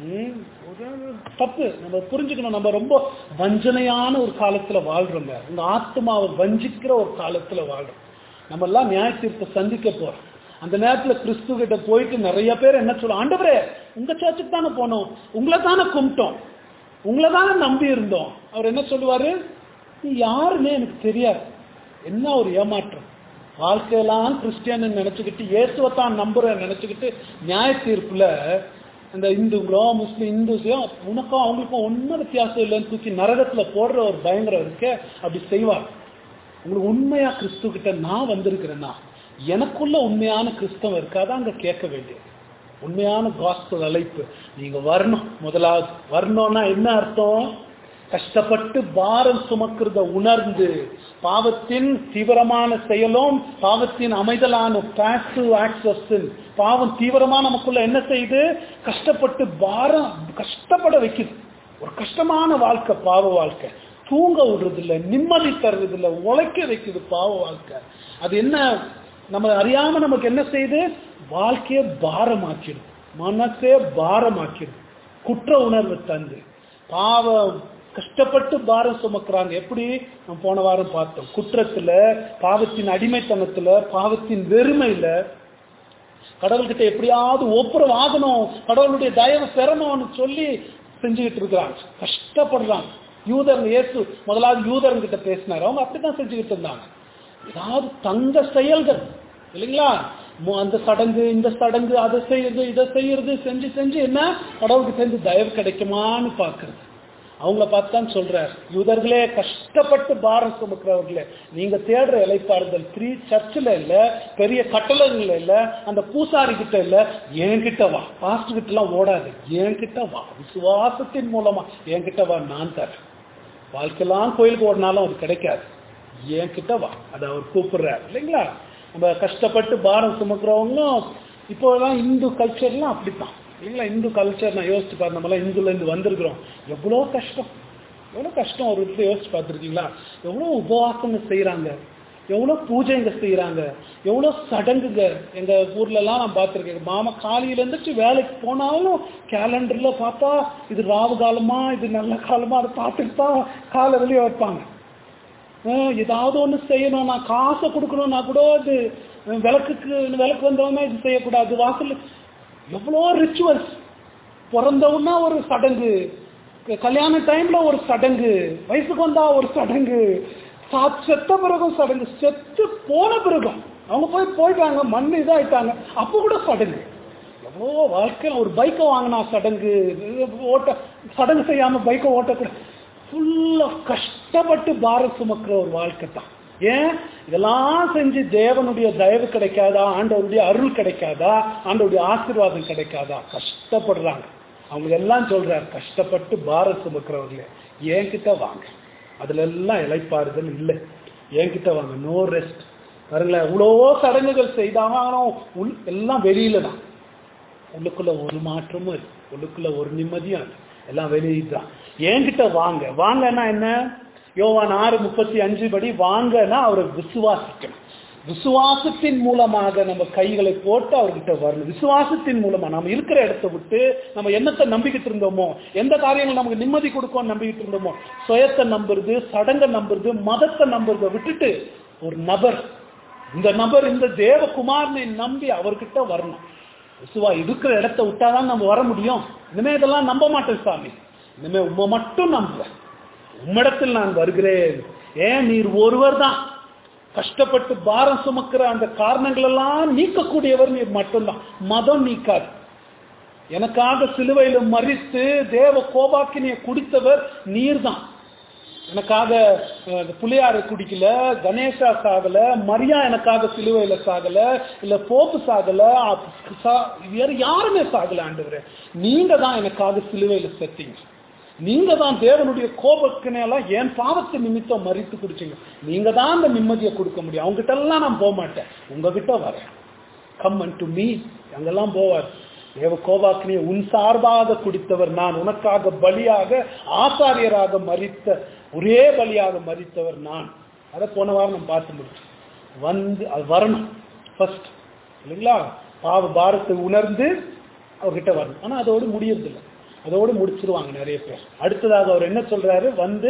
தப்பு. நம்ம புரிஞ்சுக்கணும், நம்ம ரொம்ப வஞ்சனையான ஒரு காலத்துல வாழ்றோங்க. உங்க ஆத்மாவை வஞ்சிக்கிற ஒரு காலத்துல வாழ்றோம். நம்ம எல்லாம் நியாய தீர்ப்பை சந்திக்க போறோம். அந்த நேரத்துல கிறிஸ்து கிட்ட போயிட்டு நிறைய பேர் என்ன சொல்ல, ஆண்டவரே உங்க சர்ச்சுக்கு தானே போனோம், உங்களை தானே கும்பிட்டோம், உங்களை தானே நம்பி இருந்தோம். அவர் என்ன சொல்லுவாரு? நீ யாருன்னே எனக்கு தெரியாது. என்ன ஒரு ஏமாற்றம். வாழ்க்கையெல்லாம் கிறிஸ்டியன் நினைச்சுக்கிட்டு இயேசுவத்தான் நம்புறேன் நினைச்சுக்கிட்டு நியாய தீர்ப்புல இந்த இந்துங்களோ முஸ்லீம் இந்துஸையும் உனக்கும் அவங்களுக்கும் ஒன்னும் வித்தியாசம் இல்லைன்னு தூக்கி நரகத்துல போடுற ஒரு பயங்கரம் இருக்க. அப்படி செய்வார். உங்களுக்கு உண்மையா கிறிஸ்து கிட்ட நான் வந்திருக்கிறேன்னா, எனக்குள்ள உண்மையான கிறிஸ்தவம் இருக்காதான் அங்க கேட்க வேண்டியது. உண்மையான காஸ்பல் அழைப்பு நீங்க வரணும். முதலாவது வரணும்னா என்ன அர்த்தம்? கஷ்டப்பட்டு பாரம் சுமக்கிறத உணர்ந்து, பாவத்தின் தீவிரமான செயலும் பாவத்தின் அமைதலான பாசிவ் ஆக்ட்ஸ் ஆஃப் சின், பாவம் தீவிரமா நமக்குள்ள என்ன செய்யுது? கஷ்டப்பட்டு பாரம் கஷ்டப்பட வைக்குது. ஒரு கஷ்டமான வாழ்க்கை பாவ வாழ்க்கை. தூங்க விடுறது இல்லை, நிம்மதி தருவது இல்லை, உழைக்க வைக்குது பாவ வாழ்க்கை. அது என்ன நம்ம அறியாம நமக்கு என்ன செய்யுது? வாழ்க்கையை பாரமாக்கிடும், மனசே பாரமாக்கிடும், குற்ற உணர்வு தந்து. பாவம் கஷ்டப்பட்டு பாரம் சுமக்கிறாங்க. எப்படி நம்ம போன வாரம் பார்த்தோம். குற்றத்துல, பாவத்தின் அடிமைத்தனத்துல, பாவத்தின் வெறுமையில, கடவுள்கிட்ட எப்படியாவது ஒப்புரம் ஆகணும், கடவுளுடைய தயவு பெறணும்னு சொல்லி செஞ்சுக்கிட்டு இருக்கிறாங்க, கஷ்டப்படுறாங்க. யூதர் இயேசு முதலாவது யூதர்கிட்ட பேசினார், அவங்க அப்படித்தான் செஞ்சுக்கிட்டு இருந்தாங்க. ஏதாவது தங்க செயல்கள் இல்லைங்களா, அந்த சடங்கு இந்த சடங்கு அதை செய்யறது இதை செய்யறது செஞ்சு செஞ்சு என்ன கடவுளுக்கு செஞ்சு தயவு கிடைக்குமான்னு பாக்குறது. அவங்கள பார்த்துதான் சொல்றார், யூதர்களே கஷ்டப்பட்டு பாரம் சுமக்கிறவர்களே, நீங்க தேடுற இளைப்பாறுதல் த்ரீ சர்ச்சில் இல்ல, பெரிய கட்டளங்கள்ல இல்ல, அந்த பூசாரி கிட்ட இல்ல, என்கிட்ட வா. பாஸ்டர் கிட்ட எல்லாம் ஓடாது, என்கிட்ட வா. விசுவாசத்தின் மூலமா என்கிட்ட வா, நான் தரேன். வாழ்க்கையெல்லாம் கோயிலுக்கு ஓடினாலும் அது கிடைக்காது, என்கிட்ட வா. அதை அவர் கூப்பிடுறாரு இல்லைங்களா. நம்ம கஷ்டப்பட்டு பாரம் சுமக்கிறவங்களும் இப்போ எல்லாம் இந்து கல்ச்சர்லாம் அப்படித்தான் இல்லைங்களா. இந்து கல்ச்சர் நான் யோசிச்சு பார்த்து, நம்மளாம் இந்துல இருந்து வந்திருக்கிறோம், எவ்வளோ கஷ்டம் எவ்வளோ கஷ்டம் ஒரு இடத்துல யோசிச்சு பார்த்துருக்கீங்களா. எவ்வளோ உபவாசங்க செய்யறாங்க, எவ்வளோ பூஜைங்க செய்யறாங்க, எவ்வளோ சடங்குங்க. எங்க ஊர்ல எல்லாம் நான் பார்த்துருக்கேன், மாமா காலையில இருந்துச்சு வேலைக்கு போனாலும் கேலண்டர்ல பார்த்தா இது ராவு காலமா இது நல்ல காலமா அதை பார்த்துட்டு தான் காலை வெளியே வைப்பாங்க. ஏதாவது ஒண்ணு செய்யணும், நான் காசை கொடுக்கணும்னா கூட இது விளக்குக்கு விளக்கு வந்தவங்க இது செய்யக்கூடாது. வாசல் எவ்வளோ ரிச்சுவல்ஸ், பிறந்தவுன்னா ஒரு சடங்கு, கல்யாண டைம்ல ஒரு சடங்கு, வயசுக்கு வந்தா ஒரு சடங்கு, செத்த பிறகும் சடங்கு, செத்து போன பிறகும் அவங்க போய் போயிட்டாங்க மண் இதாயிட்டாங்க அப்போ கூட சடங்கு. எவ்வளோ வாழ்க்கையில் ஒரு பைக்கை வாங்கினா சடங்கு, ஓட்ட சடங்கு செய்யாம பைக்கை ஓட்டக்கூட, ஃபுல் ஆஃப் கஷ்டப்பட்டு பாரம் சுமக்கிற ஒரு வாழ்க்கை தான். ஏன் இதெல்லாம் செஞ்சு தேவனுடைய தயவு கிடைக்காதா, ஆண்டவருடைய அருள் கிடைக்காதா, ஆண்டவருடைய ஆசீர்வாதம் கிடைக்காதா? கஷ்டப்படுறாங்க. அவங்க எல்லாம் சொல்றாரு, கஷ்டப்பட்டு பாரம் சுமக்கிறவர்களே என்கிட்ட வாங்க, அதுல எல்லாம் இளைப்பாறுதல் இல்லை, என்கிட்ட வாங்க, நோ ரெஸ்ட். பாருங்களேன், இவ்வளோ சடங்குகள் செய்தாலும் உள் எல்லாம் வெளியில தான், உள்ளுக்குள்ள ஒரு மாற்றமும் இல்லை, உள்ளுக்குள்ள ஒரு நிம்மதியும் இல்லை, எல்லாம் வெளியிதான். என்கிட்ட வாங்க. வாங்கன்னா என்ன? யோவான் ஆறு முப்பத்தி அஞ்சு படி வாங்கன்னா அவரை விசுவாசிக்கணும். விசுவாசத்தின் மூலமாக நம்ம கைகளை போட்டு அவர்கிட்ட வரணும். விசுவாசத்தின் மூலமா நம்ம இருக்கிற இடத்தை விட்டு நம்ம என்னத்தை நம்பிக்கிட்டு இருந்தோமோ, எந்த காரியங்கள் நமக்கு நிம்மதி கொடுக்கும் நம்பிக்கிட்டு இருந்தோமோ, சுயத்தை நம்புறது, சடங்கை நம்புறது, மதத்தை நம்புறதை விட்டுட்டு ஒரு நபர், இந்த நபர் இந்த தேவகுமாரனை நம்பி அவர்கிட்ட வரணும். விசுவா இருக்கிற இடத்தை விட்டாதான் நம்ம வர முடியும். இனிமே இதெல்லாம் நம்ப மாட்டேன் சாமி, இனிமே உண்மை மட்டும் நம்புவேன், உம்மிடத்தில் நான் வருகிறேன். ஏன் நீர் ஒருவர் தான் கஷ்டப்பட்டு பாரம் சுமக்கிற அந்த காரணங்கள் எல்லாம் நீக்கக்கூடியவர் நீர் மட்டும்தான். மதம் நீக்காது. எனக்காக சிலுவையில மரித்து தேவ கோபாக்கினியை குடித்தவர் நீர் தான். எனக்காக புளியாரை குடிக்கல, கணேசா சாகல, மரியா எனக்காக சிலுவையில சாகல, இல்ல போப்பு சாகல, வேற யாருமே சாகல. ஆண்டவரே, நீங்க தான் எனக்காக சிலுவையில செத்தீங்க. நீங்க தான் தேவனுடைய கோபத்தினால என் பாவத்தை நிமித்தம் மறித்து குடிச்சீங்க. நீங்க தான் அந்த நிம்மதியை கொடுக்க முடியும். அவங்க கிட்ட எல்லாம் நான் போக மாட்டேன், உங்ககிட்ட வரேன். Come unto me. அங்கெல்லாம் போவார். தேவ கோபாக்கினியை உன் சார்பாக குடித்தவர் நான், உனக்காக பலியாக ஆசாரியராக மரித்த ஒரே பலியாக மரித்தவர் நான். அதை போன வாரம் நம்ம பார்த்து முடிச்சோம். வந்து அது வரணும் ஃபர்ஸ்ட் இல்லைங்களா. பாவ பாரத்தை உணர்ந்து அவர்கிட்ட வரணும். ஆனா அதோடு முடியறதில்லை, அதோடு முடிச்சிருவாங்க நிறைய பேர். அடுத்ததாக அவர் என்ன சொல்றாரு? வந்து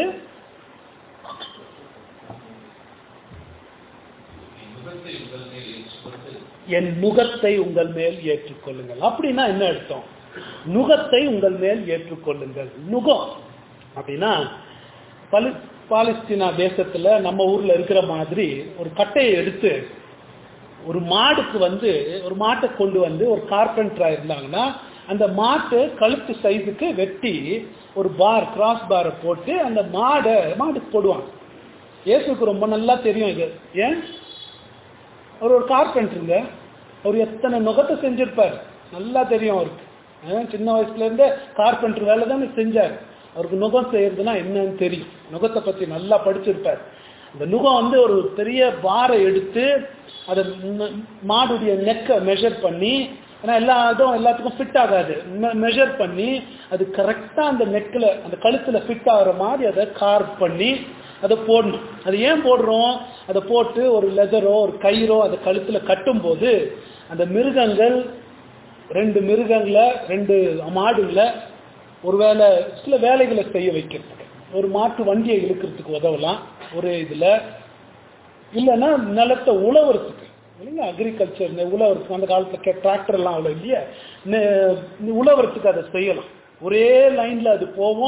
என் நுகத்தை உங்கள் மேல் ஏற்றுக்கொள்ளுங்கள். அப்படின்னா என்ன அர்த்தம்? நுகத்தை உங்கள் மேல் ஏற்றுக்கொள்ளுங்கள். நுகம் அப்படின்னா பலி பாலஸ்தீனா தேசத்துல நம்ம ஊர்ல இருக்கிற மாதிரி ஒரு கட்டையை எடுத்து ஒரு மாடுக்கு வந்து ஒரு மாட்டை கொண்டு வந்து ஒரு கார்பெண்டரா இருந்தாங்கன்னா அந்த மாட்டு கழுத்து சைஸுக்கு வெட்டி ஒரு பார் கிராஸ் பாரை போட்டு அந்த மாடை மாடுக்கு போடுவாங்க. இயேசுக்கு ரொம்ப நல்லா தெரியும் இது. ஏன்? அவர் ஒரு கார்பெண்டருங்க. அவர் எத்தனை நுகத்தை செஞ்சிருப்பார் நல்லா தெரியும் அவருக்கு. சின்ன வயசுல இருந்தே கார்பெண்டர் வேலை தானே செஞ்சார். அவருக்கு நுகம் செய்யறதுன்னா என்னன்னு தெரியும். நுகத்தை பத்தி நல்லா படிச்சிருப்பார். அந்த நுகம் வந்து ஒரு பெரிய பாரை எடுத்து அதை மாடுடைய நெக்கை மெஷர் பண்ணி, ஏன்னா எல்லா இதுவும் எல்லாத்துக்கும் ஃபிட் ஆகாது, மெஷர் பண்ணி அது கரெக்டா அந்த நெக்கில் அந்த கழுத்துல ஃபிட் ஆகிற மாதிரி அதை கார்வ் பண்ணி அதை போடணும். அது ஏன் போடுறோம்? அதை போட்டு ஒரு லெதரோ ஒரு கயிறோ அதை கழுத்துல கட்டும் போது அந்த மிருகங்கள் ரெண்டு மிருகங்களை ரெண்டு மாடுகளை ஒருவேளை சில வேலைகளை செய்ய வைக்கிறதுக்கு, ஒரு மாட்டு வண்டியை இழுக்கிறதுக்கு உதவலாம் ஒரு இதுல, இல்லைன்னா நிலத்தை உழவுறதுக்கு இல்லைங்க, அக்ரிகல்ச்சர் உழவுறதுக்கு அந்த காலத்துல டிராக்டர் எல்லாம் அவ்வளோ இல்லையா, உழவுறதுக்கு அதை செய்யலாம். ஒரே லைன்ல அது போவோம்.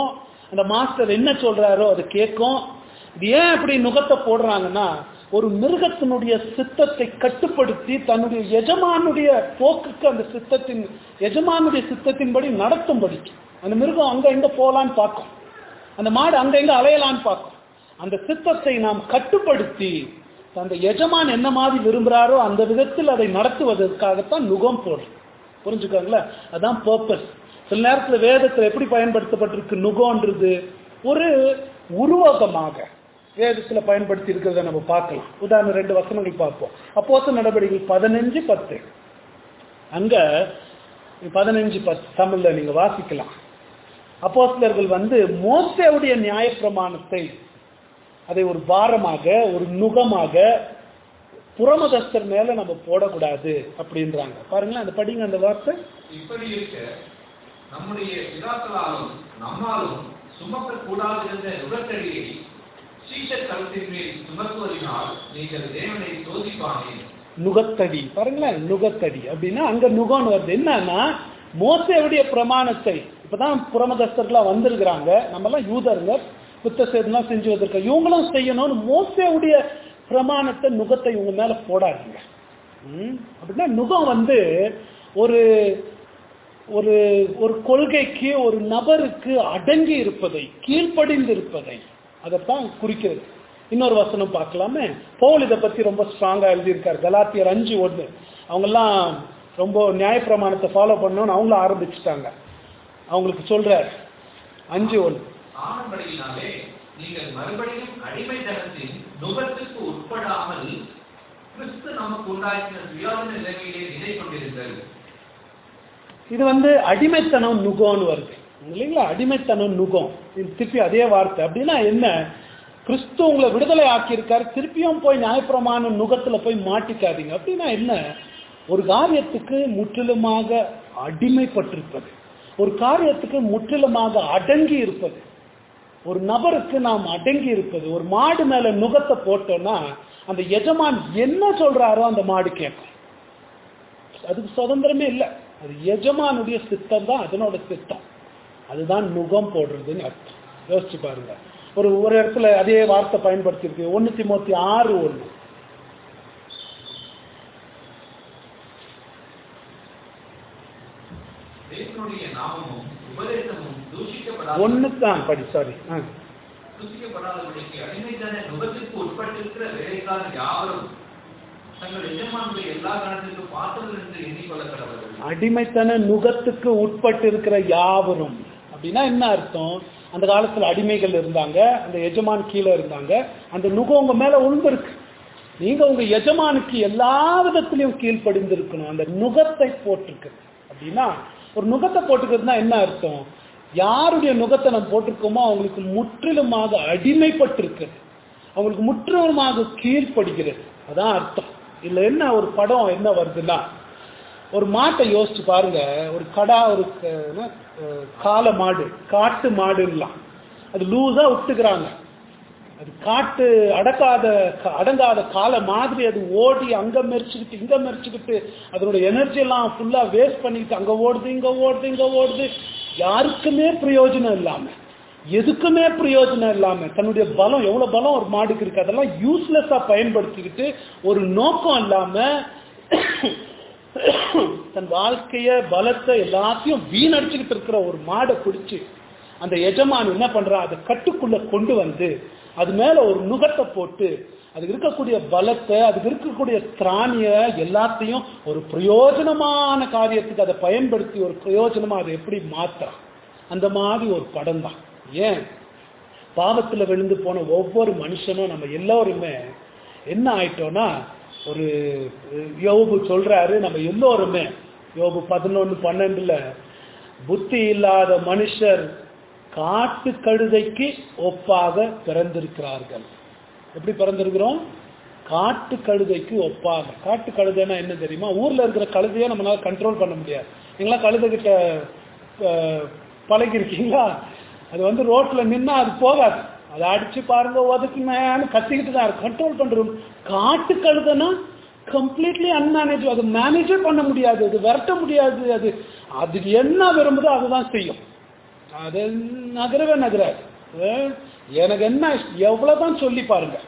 அந்த மாஸ்டர் என்ன சொல்றாரோ அது கேட்கும். இது ஏன் அப்படி நுகத்தை போடுறாங்கன்னா, ஒரு மிருகத்தினுடைய சித்தத்தை கட்டுப்படுத்தி தன்னுடைய எஜமானுடைய போக்குக்கு அந்த சித்தத்தின் எஜமானுடைய சித்தத்தின்படி நடத்தும்படி. அந்த மிருகம் அங்க எங்க போலான்னு பார்க்கும், அந்த மாடு அங்க எங்க அலையலான்னு பார்க்கும். அந்த சித்தத்தை நாம் கட்டுப்படுத்தி அந்த எஜமான் என்ன மாதிரி விரும்புகிறாரோ அந்த விதத்தில் அதை நடத்துவதற்காகத்தான் நுகம் போடுறோம். புரிஞ்சுக்காங்களா? அதான் பர்பஸ். சில நேரத்தில் வேதத்தில் எப்படி பயன்படுத்தப்பட்டிருக்கு நுகம்ன்றது ஒரு உருவகமாக வேதத்தில் பயன்படுத்தி இருக்கிறத நம்ம பார்க்கலாம். உதாரணம் ரெண்டு வசனங்கள் பார்ப்போம். அப்போஸ்தலர் நடவடிக்கைகள் பதினஞ்சு பத்து. அங்க பதினஞ்சு பத்து தமிழ்ல நீங்க வாசிக்கலாம். அப்போஸ்தலர்கள் வந்து மோசேவுடைய நியாயப்பிரமாணத்தை அதை ஒரு பாரமாக ஒரு நுகமாக புறமதஸ்தர் மேல நம்ம போடக்கூடாது அப்படின்றாங்க. பாருங்களேன், அந்த படிங்க அந்த வார்த்தை. இப்படி இருக்க நம்முடைய பிதாக்களாலும் நம்மாலும் சுமக்க கூடாது என்ற நுகத்தடியை சீஷர் கருத்தின் மேல் சுமத்துவதனால் நீங்கள் தேவனை சோதிப்பானே. நுகத்தடி பாருங்களேன், நுகத்தடி அப்படின்னா அங்க நுகம்னு வருது. என்னன்னா மோசேவுடைய பிரமாணத்தை இப்பதான் புறமதஸ்தர்களா வந்திருக்கிறாங்க, நம்ம எல்லாம் யூதருங்க, புத்த சேதெல்லாம் செஞ்சு வந்திருக்க, இவங்களும் செய்யணும்னு மோசேவுடைய பிரமாணத்தை நுகத்தை இவங்க மேல போடாதீங்க. அப்படின்னா நுகம் வந்து ஒரு ஒரு ஒரு கொள்கைக்கு ஒரு நபருக்கு அடங்கி இருப்பதை கீழ்ப்படிந்து இருப்பதை அதைத்தான் குறிக்கிறது. இன்னொரு வசனம் பார்க்கலாமே. பவுல் இதை பத்தி ரொம்ப ஸ்ட்ராங்கா எழுதியிருக்காரு. கலாத்தியர் அஞ்சு ஒன்று. அவங்கெல்லாம் ரொம்ப நியாயப்பிரமாணத்தை ஃபாலோ பண்ணணும்னு அவங்களும் ஆரம்பிச்சுட்டாங்க. அவங்களுக்கு சொல்றாரு அஞ்சு ஒன்று, ஆனபடியினாலே நீங்கள் மறுபடியும் அடிமைத்தனத்தின் நுகத்துக்கு உட்படாமல் கிறிஸ்து நமக்கு உண்டாக்கின சுயாதீன நிலைமையிலே நிலை கொண்டிருங்கள். இது வந்து அடிமைத்தனம் நுகம்னு வருது இல்லைங்களா? அடிமைத்தனம் நுகம் திருப்பி அதே வார்த்தை. அப்படின்னா என்ன? கிறிஸ்து உங்களை விடுதலை ஆக்கியிருக்காரு, திருப்பியும் போய் நியாயப்பிரமாண நுகத்துல போய் மாட்டிக்காதீங்க. அப்படின்னா என்ன? ஒரு காரியத்துக்கு முற்றிலுமாக அடிமைப்பட்டிருப்பது, ஒரு காரியத்துக்கு முற்றிலுமாக அடங்கி இருப்பது, ஒரு நபருக்கு நாம் அடங்கி இருப்பது. ஒரு மாடு மேல நுகத்தை போட்டோம்னா அந்த எஜமான் என்ன சொல்றாரோ அந்த மாடு கேட்கும். அதுக்கு சுதந்திரமே இல்லை, அது எஜமானுடைய சித்தம் தான் அதனோட சித்தம். அதுதான் நுகம் போடுறதுன்னு அர்த்தம். யோசிச்சு பாருங்க. ஒரு ஒரு இடத்துல அதே வார்த்தை பயன்படுத்தி இருக்கு. ஒன்னு தீமோத்தி ஆறு ஒண்ணு. ஒன்னு தான் படி சாரி அடிமைத்தன நுகத்துக்கு உட்பட்டு இருக்கிற யாவரும். அப்படின்னா என்ன அர்த்தம்? அந்த காலத்துல அடிமைகள் இருந்தாங்க, அந்த எஜமான் கீழே இருந்தாங்க, அந்த நுகம் உங்க மேல உள்ந்திருக்கு. நீங்க உங்க எஜமானுக்கு எல்லா விதத்திலையும் கீழ்ப்படிந்திருக்கணும். அந்த நுகத்தை போட்டிருக்கு. அப்படின்னா ஒரு நுகத்தை போட்டுக்கிறதுனா என்ன அர்த்தம்? யாருடைய நுகத்தை நம்ம போட்டிருக்கோமோ அவங்களுக்கு முற்றிலுமாக அடிமைப்பட்டிருக்கிறது, அவங்களுக்கு முற்றிலுமாக கீழ்ப்படுகிறது. அதான் அர்த்தம். இதுல என்ன ஒரு படம் என்ன வருதுன்னா, ஒரு மாட்டை யோசிச்சு பாருங்க. ஒரு கடா ஒரு கால மாடு, காட்டு மாடுலாம் அது லூஸா விட்டுக்கிறாங்க. அது காட்டு அடக்காத அடங்காத கால மாதிரி அது ஓடி அங்க மெரிச்சுக்கிட்டு இங்க மெரிச்சுக்கிட்டு அதனோட எனர்ஜி எல்லாம் ஃபுல்லா வேஸ்ட் பண்ணிக்கிட்டு அங்க ஓடுது இங்க ஓடுது இங்க ஓடுது. யாருக்குமே பிரயோஜனம் இல்லாம, எதுக்குமே பிரயோஜனம் இல்லாம, தன்னுடைய பலம் எவ்வளவு பலம் ஒரு மாடுக்கு இருக்கு அதெல்லாம் யூஸ்லெஸ்ஸா பயன்படுத்திக்கிட்டு ஒரு நோக்கம் இல்லாம தன் வாழ்க்கைய பலத்தை எல்லாத்தையும் வீணடிச்சுக்கிட்டு இருக்கிற ஒரு மாடை பிடிச்சு அந்த எஜமான் என்ன பண்றான்? அதை கட்டுக்குள்ள கொண்டு வந்து அது மேல ஒரு நுகத்தை போட்டு அதுக்கு இருக்கக்கூடிய பலத்தை, அதுக்கு இருக்கக்கூடிய திராணிய எல்லாத்தையும் ஒரு பிரயோஜனமான காரியத்துக்கு அதை பயன்படுத்தி ஒரு பிரயோஜனமா அதை எப்படி மாற்ற, அந்த மாதிரி ஒரு படம் தான். ஏன் பாவத்துல விழுந்து போன ஒவ்வொரு மனுஷனும் நம்ம எல்லோருமே என்ன ஆயிட்டோம்னா, ஒரு யோபு சொல்றாரு, நம்ம எல்லோருமே யோபு பதினொன்னு பன்னெண்டுல புத்தி இல்லாத மனுஷர் காட்டு கழுதைக்கு ஒப்பாக பிறந்திருக்கிறார்கள். எப்படி பிறந்திருக்கிறோம்? காட்டு கழுதைக்கு ஒப்பாக. காட்டு கழுதைன்னா என்ன தெரியுமா? ஊர்ல இருக்கிற கழுதையை நம்மளால கண்ட்ரோல் பண்ண முடியாது. நீங்களா கழுதை கிட்ட பழகி இருக்கீங்களா? அது வந்து ரோட்ல நின்னா அது போகாது, அதை அடிச்சு பாருங்க ஒதுக்குன்னு கத்திக்கிட்டு தான் இருக்கு. கண்ட்ரோல் பண்றோம். காட்டு கழுதைன்னா கம்ப்ளீட்லி அன்மேனேஜ், அது மேனேஜே பண்ண முடியாது, அது விரட்ட முடியாது. அது அது என்ன விரும்புதோ அதுதான் செய்யும். அது நகரவே நகராது. எனக்கு என்ன எவ்வளவுதான் சொல்லி பாருங்க,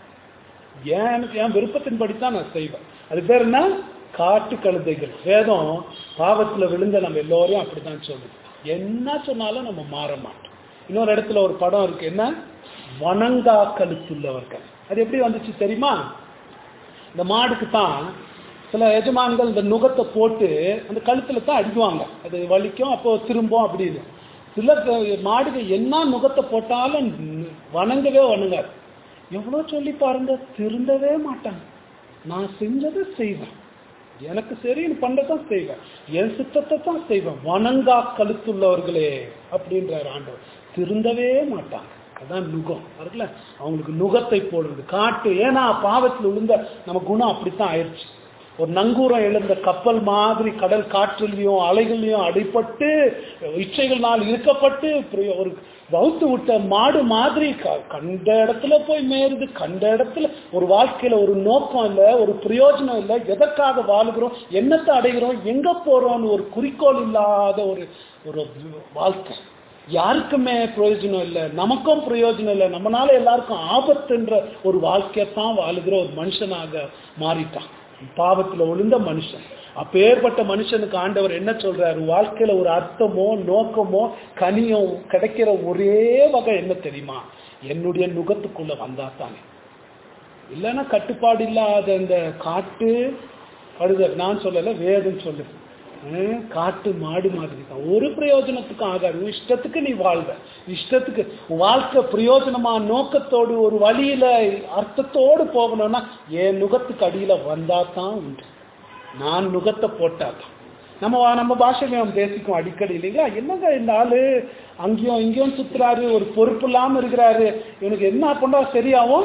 ஏன் எனக்கு என் விருப்பத்தின்படித்தான் நான் செய்வேன். அது பேர் என்ன? காட்டு கழுதைகள். வேதம் பாவத்துல விழுந்த நம்ம எல்லோரையும் அப்படித்தான் சொல்லுது. என்ன சொன்னாலும் நம்ம மாற மாட்டோம். இன்னொரு இடத்துல ஒரு படம் இருக்கு, என்ன? வணங்கா கழுத்துள்ளவர்கள். அது எப்படி வந்துச்சு தெரியுமா? இந்த மாடுக்கு தான் சில எஜமான்கள் இந்த நுகத்தை போட்டு அந்த கழுத்துல தான் அடிக்குவாங்க, அது வலிக்கும், அப்போ திரும்பும் அப்படின்னு. சில மாடுக்கு என்ன நுகத்தை போட்டாலும் வணங்கவே வணங்காது. எவ்வளோ சொல்லி பாருங்க, திருந்தவே மாட்டாங்க. நான் செஞ்சதை செய்வேன், எனக்கு சரின்னு பண்ணதான் செய்வேன், என் சித்தத்தை தான் செய்வேன். வணங்கா கழுத்துள்ளவர்களே அப்படின்றார் ஆண்டவர். திருந்தவே மாட்டாங்க. அதான் நுகம் இருக்குல்ல, அவங்களுக்கு நுகத்தை போடுறது காட்டு. ஏன்னா பாவத்தில் விழுந்த நம்ம குணம் அப்படித்தான் ஆயிடுச்சு. ஒரு நங்கூரம் எழுந்த கப்பல் மாதிரி கடல் காற்றுலையும் அலைகள்லையும் அடிபட்டு இச்சைகள்னால் இருக்கப்பட்டு ஒரு வவுத்து விட்ட மாடு மாதிரி கண்ட இடத்துல போய் மேறுது. கண்ட இடத்துல ஒரு வாழ்க்கையில ஒரு நோக்கம் இல்லை, ஒரு பிரயோஜனம் இல்லை. எதற்காக வாழுகிறோம், என்னத்தை அடைகிறோம், எங்க போறோம்னு ஒரு குறிக்கோள் இல்லாத ஒரு ஒரு வாழ்க்கை. யாருக்குமே பிரயோஜனம் இல்லை, நமக்கும் பிரயோஜனம் இல்லை, நம்மளால எல்லாருக்கும் ஆபத்துன்ற ஒரு வாழ்க்கையத்தான் வாழுகிற ஒரு மனுஷனாக மாறிட்டான், பாவத்துல விழுந்த மனுஷன். அப்பேற்பட்ட மனுஷனுக்கு ஆண்டவர் என்ன சொல்றாரு? வாழ்க்கையில ஒரு அர்த்தமோ நோக்கமோ கனியோ கிடைக்கிற ஒரே வகை என்ன தெரியுமா? என்னுடைய நுகத்துக்குள்ள வந்தா தானே. இல்லைன்னா கட்டுப்பாடு இல்லாத இந்த காட்டு கழுத, நான் சொல்லல வேதம் சொல்லுது, காட்டு மாடு மாதிரி தான். ஒரு பிரயோஜனத்துக்கும் ஆகாது. இஷ்டத்துக்கு நீ வாழ்வ, இஷ்டத்துக்கு வாழ்க்கை பிரயோஜனமா நோக்கத்தோடு ஒரு வழியில அர்த்தத்தோடு போகணும்னா என் நுகத்துக்கு அடியில வந்தா தான் உண்டு. நான் நுகத்தை போட்டாதான். நம்ம நம்ம பாஷையில நம்ம பேசிக்கும் அடிக்கடி இல்லைங்களா, என்னங்க இந்த ஆளு அங்கேயும் இங்கேயும் சுத்துறாரு, ஒரு பொறுப்பு இல்லாம இருக்கிறாரு, இவனுக்கு என்ன பண்ணா சரியாகும்?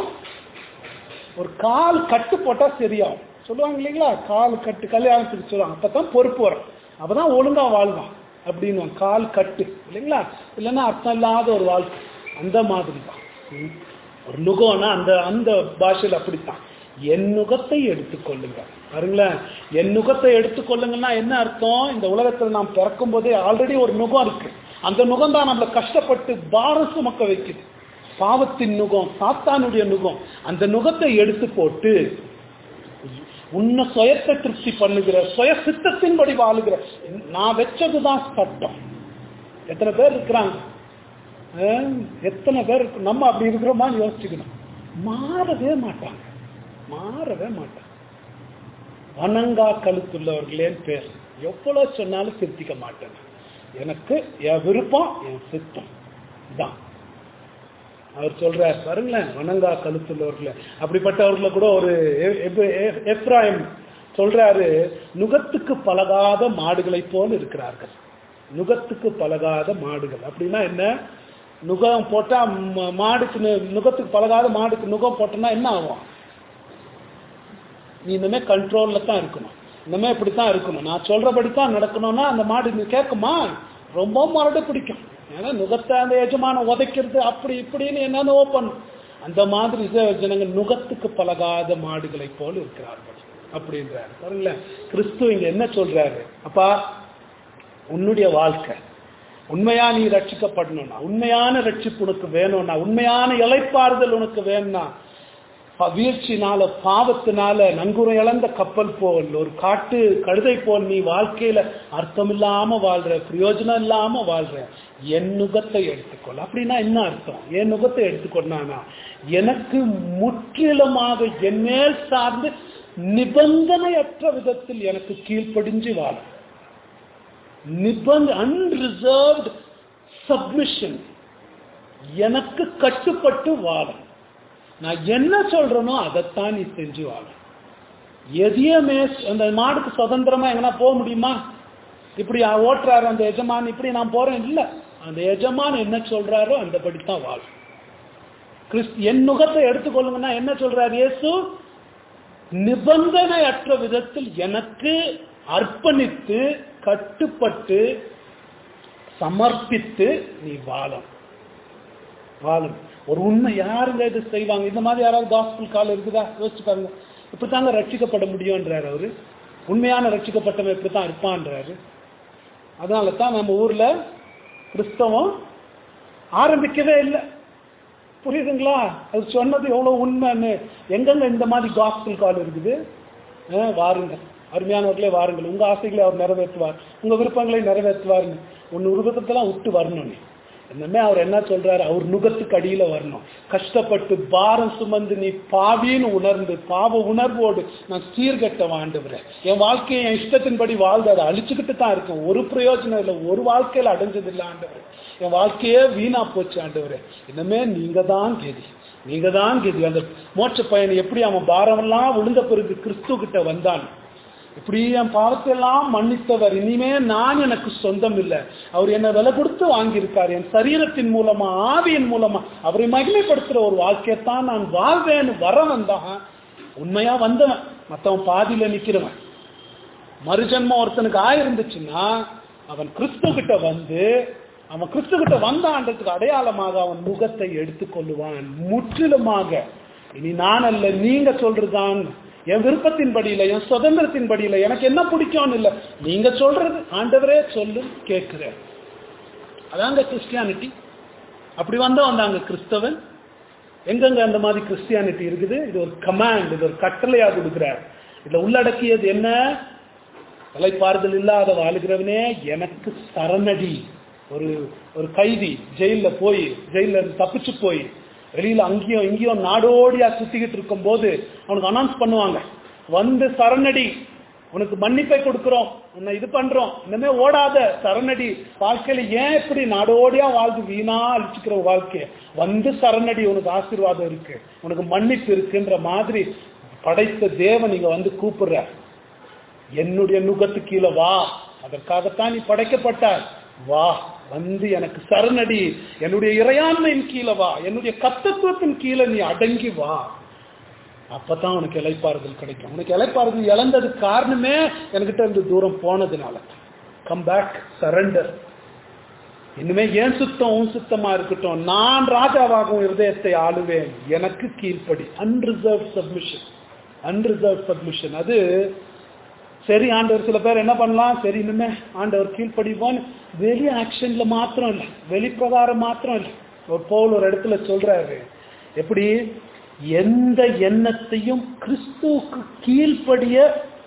ஒரு கால் கட்டு போட்டா சரியாகும் சொல்லுவாங்க இல்லைங்களா. கால் கட்டு கல்யாணத்துக்கு சொல்லுவாங்க, அப்பதான் பொறுப்பு வரும், அப்பதான் ஒழுங்கா வாழ்வான் அப்படின்னு. கால் கட்டு இல்லைங்களா, இல்லைன்னா அர்த்தம் இல்லாத ஒரு வாழ்க்கை. அந்த மாதிரி தான் ஒரு நுகம்னா அந்த அந்த பாஷையில் அப்படித்தான். என் நுகத்தை எடுத்துக்கொள்ளுங்க பாருங்களேன். என் நுகத்தை எடுத்துக்கொள்ளுங்கன்னா என்ன அர்த்தம்? இந்த உலகத்தில் நாம் பிறக்கும் போதே ஆல்ரெடி ஒரு நுகம் இருக்கு. அந்த நுகம் தான் நம்மளை கஷ்டப்பட்டு பாரம் சுமக்க வைக்குது. பாவத்தின் நுகம், சாத்தானுடைய நுகம். அந்த நுகத்தை எடுத்து போட்டு உன்னை சுயத்தை திருப்தி பண்ணுகிற, சுய சித்தத்தின்படி வாழுகிற, நான் வச்சதுதான் சட்டம். எத்தனை பேர் இருக்கிறாங்க, எத்தனை பேர் இருக்கு, நம்ம அப்படி இருக்கிறோமான்னு யோசிச்சுக்கணும். மாறவே மாட்டாங்க, மாறவே மாட்டாங்க. வணங்கா கழுத்துள்ளவர்களேன்னு பேர். எவ்வளவு சொன்னாலும் திருத்திக்க மாட்டேன். எனக்கு என் விருப்பம், என் சித்தம் தான். அவர் சொல்றார் பாருங்களேன், வணங்கா கழுத்துள்ளவர்கள. அப்படிப்பட்டவர்களை கூட ஒரு எப்ராயிம் சொல்றாரு, நுகத்துக்கு பழகாத மாடுகளை போல் இருக்கிறார்கள். நுகத்துக்கு பழகாத மாடுகள் அப்படின்னா என்ன? நுகம் போட்டா மாடுக்கு நுகத்துக்கு பழகாத மாடுக்கு நுகம் போட்டோம்னா என்ன ஆகும்? நீ இனிமே கண்ட்ரோல்ல தான் இருக்கணும், இனிமே இப்படித்தான் இருக்கணும், நான் சொல்றபடித்தான் நடக்கணும்னா அந்த மாடு கேட்குமா? ரொம்ப மரடு பிடிக்கும். ஏன்னா நுகத்தை அந்த எஜமான உதைக்கிறது அப்படி இப்படின்னு என்னென்னவோ பண்ணும். அந்த மாதிரி ஜனங்கள் நுகத்துக்கு பழகாத மாடுகளை போல இருக்கிறார்கள் அப்படின்றாரு பாருங்களேன். கிறிஸ்து இங்க என்ன சொல்றாரு? அப்பா, உன்னுடைய வாழ்க்கை உண்மையா நீ ரட்சிக்கப்படணும்னா, உண்மையான ரட்சிப்பு உனக்கு வேணும்னா, உண்மையான இளைப்பாறுதல் உனக்கு வேணும்னா, வீழ்ச்சினால பாவத்தினால நங்கூரம் இழந்த கப்பல் போல், ஒரு காட்டு கழுதை போல் நீ வாழ்க்கையில அர்த்தம் இல்லாம வாழ்ற, பிரயோஜனம் இல்லாம வாழ்ற, என் நுகத்தை எடுத்துக்கொள். அப்படின்னா என்ன அர்த்தம்? என் நுகத்தை எடுத்துக்கொண்டானா எனக்கு முற்றிலுமாக என் மேல் சார்ந்து நிபந்தனையற்ற விதத்தில் எனக்கு கீழ்ப்படிஞ்சு வாழ, நிபந்த அன்ரிசர்வ்ட் சப்மிஷன், எனக்கு கட்டுப்பட்டு வாழ. நான் என்ன சொல்றேனோ அதைத்தான் நீ செஞ்சு வாழ. எதையுமே அந்த மாடுக்கு சுதந்திரமா எங்கன்னா போக முடியுமா? இப்படி ஓட்டுறாரு அந்த எஜமான், இப்படி நான் போறேன் இல்ல, அந்த எஜமான் என்ன சொல்றாரோ அந்தபடித்தான் வாழ. கிறிஸ்து என் நுகத்தை எடுத்துக்கொள்ளுங்கன்னா என்ன சொல்றாரு இயேசு? நிபந்தனையற்ற விதத்தில் எனக்கு அர்ப்பணித்து கட்டுப்பட்டு சமர்ப்பித்து நீ வாழும் வாழும். ஒரு உண்மை யாருங்க இது செய்வாங்க? இந்த மாதிரி யாராவது காஸ்பிள் கால் இருக்குதா? யோசிச்சு பாருங்க. இப்படித்தாங்க ரட்சிக்கப்பட முடியும்ன்றாரு அவரு. உண்மையான ரட்சிக்கப்பட்டவன் இப்படித்தான் இருப்பான்றாரு. அதனால தான் நம்ம ஊர்ல கிறிஸ்தவம் ஆரம்பிக்கவே இல்லை. புரியுதுங்களா? அது சொன்னது எவ்வளவு உண்மைன்னு. எங்கெங்க இந்த மாதிரி காஸ்பல் கால் இருக்குது? வாருங்கள் அருமையானவர்களே, வாருங்கள், உங்க ஆசைகளை அவர் நிறைவேற்றுவார், உங்க விருப்பங்களை நிறைவேற்றுவாருன்னு ஒன்னு விருப்பத்தெல்லாம் விட்டு வரணும். நீ என்னமே அவர் என்ன சொல்றாரு? அவர் நுகத்துக்கு அடியில வரணும். கஷ்டப்பட்டு பாரம் சுமந்து நீ பாவின்னு உணர்ந்து பாவ உணர்வோடு நான் சீர்கட்ட ஆண்டவரே, என் வாழ்க்கையை என் இஷ்டத்தின்படி வாழ்ந்து அதை அழிச்சுக்கிட்டு தான் இருக்கேன், ஒரு பிரயோஜனம் இல்லை, ஒரு வாழ்க்கையில அடைஞ்சது இல்லை ஆண்டவரே, என் வாழ்க்கையே வீணா போச்சு ஆண்டவரே, இனிமே நீங்க தான் கெதி, நீங்க தான் கெதி. அந்த மோட்ச பயணம் எப்படி அவன் பாரமெல்லாம் விழுந்த பிறகு கிறிஸ்து கிட்ட வந்தான், இப்படி என் பாவத்தை எல்லாம் மன்னித்தவர், இனிமே நான் எனக்கு சொந்தம் இல்லை, அவர் என்ன விலை கொடுத்து வாங்கியிருக்காரு, என் சரீரத்தின் மூலமா ஆவியின் மூலமா அவரை மகிமைப்படுத்துற ஒரு வாழ்க்கையத்தான் நான் வாழ்வேன்னு வரவன் தான் உண்மையா வந்தவன். மற்றவன் பாதியில நிக்கிறவன். மறுஜன்மம் ஒருத்தனுக்கு ஆயிருந்துச்சுன்னா அவன் கிறிஸ்து கிட்ட வந்து அவன் கிறிஸ்து கிட்ட வந்தான்றதுக்கு அடையாளமாக அவன் முகத்தை எடுத்துக்கொள்ளுவான் முற்றிலுமாக. இனி நான் அல்ல, நீங்க சொல்றதுதான், என் விருப்பத்தின் படியில, என் சுதந்திரத்தின் படியில, எனக்கு என்ன பிடிக்கும்னு இல்லை, நீங்க சொல்றது ஆண்டவரே சொல்லு கேட்கிறேன். அதாங்க கிறிஸ்டியானிட்டி. அப்படி வந்தா வந்தாங்க கிறிஸ்தவன். எங்கெங்க அந்த மாதிரி கிறிஸ்டியானிட்டி இருக்குது? இது ஒரு கமாண்ட், இது ஒரு கட்டளையா கொடுக்கிறார். இதுல உள்ளடக்கியது என்ன? தலைப்பாறுதல் இல்லாத வாழுகிறவனே எனக்கு சரணடி. ஒரு ஒரு கைதி ஜெயில போய் ஜெயில தப்பிச்சு போய் வெளியில அங்கேயும் இங்கேயும் நாடோடியா சுத்திக்கிட்டு இருக்கும் போது அவனுக்கு அனௌன்ஸ் பண்ணுவாங்க, வந்து சரணடி, உனக்கு மன்னிப்பை கொடுக்கிறோம், உன்னை இது பண்றோம், இனிமே ஓடாத சரணடி. வாழ்க்கையில ஏன் இப்படி நாடோடியா வாழ்ந்து வீணா அழிச்சுக்கிற வாழ்க்கைய வந்து சரணடி, உனக்கு ஆசீர்வாதம் இருக்கு, உனக்கு மன்னிப்பு இருக்குன்ற மாதிரி படைத்த தேவன் நீங்க வந்து கூப்பிடுற, என்னுடைய நுகத்து கீழே வா, அதற்காகத்தான் நீ படைக்கப்பட்டார், வா வந்து எனக்கு சரணடி, என்னுடைய இறையாண்மையின் கீழே வா, என்னுடைய கர்த்தத்துவத்தின் கீழே நீ அடங்கி வா, அப்பதான் உனக்கு இளைப்பாறுதல் கிடைக்கும். உனக்கு இளைப்பாறுதல் இழந்ததுக்கு காரணமே என்கிட்ட இருந்து தூரம் போனதுனால. Come back, surrender. இனிமே ஏன் சுத்தம் உன் சுத்தமா இருக்கட்டும், நான் ராஜாவாகவும் இருதயத்தை ஆளுவேன், எனக்கு கீழ்ப்படி. Unreserved submission, unreserved submission. அது சரி ஆண்டவர், சில பேர் என்ன பண்ணலாம், சரி இனிமே ஆண்டவர் கீழ்ப்படிவோன்னு வெளி ஆக்ஷன்ல மாத்திரம் இல்லை, வெளிப்பிரகாரம் மாத்திரம் இல்லை. ஒரு பவுல் ஒரு இடத்துல சொல்றாரு, எப்படி எந்த எண்ணத்தையும் கிறிஸ்துவுக்கு கீழ்ப்படிய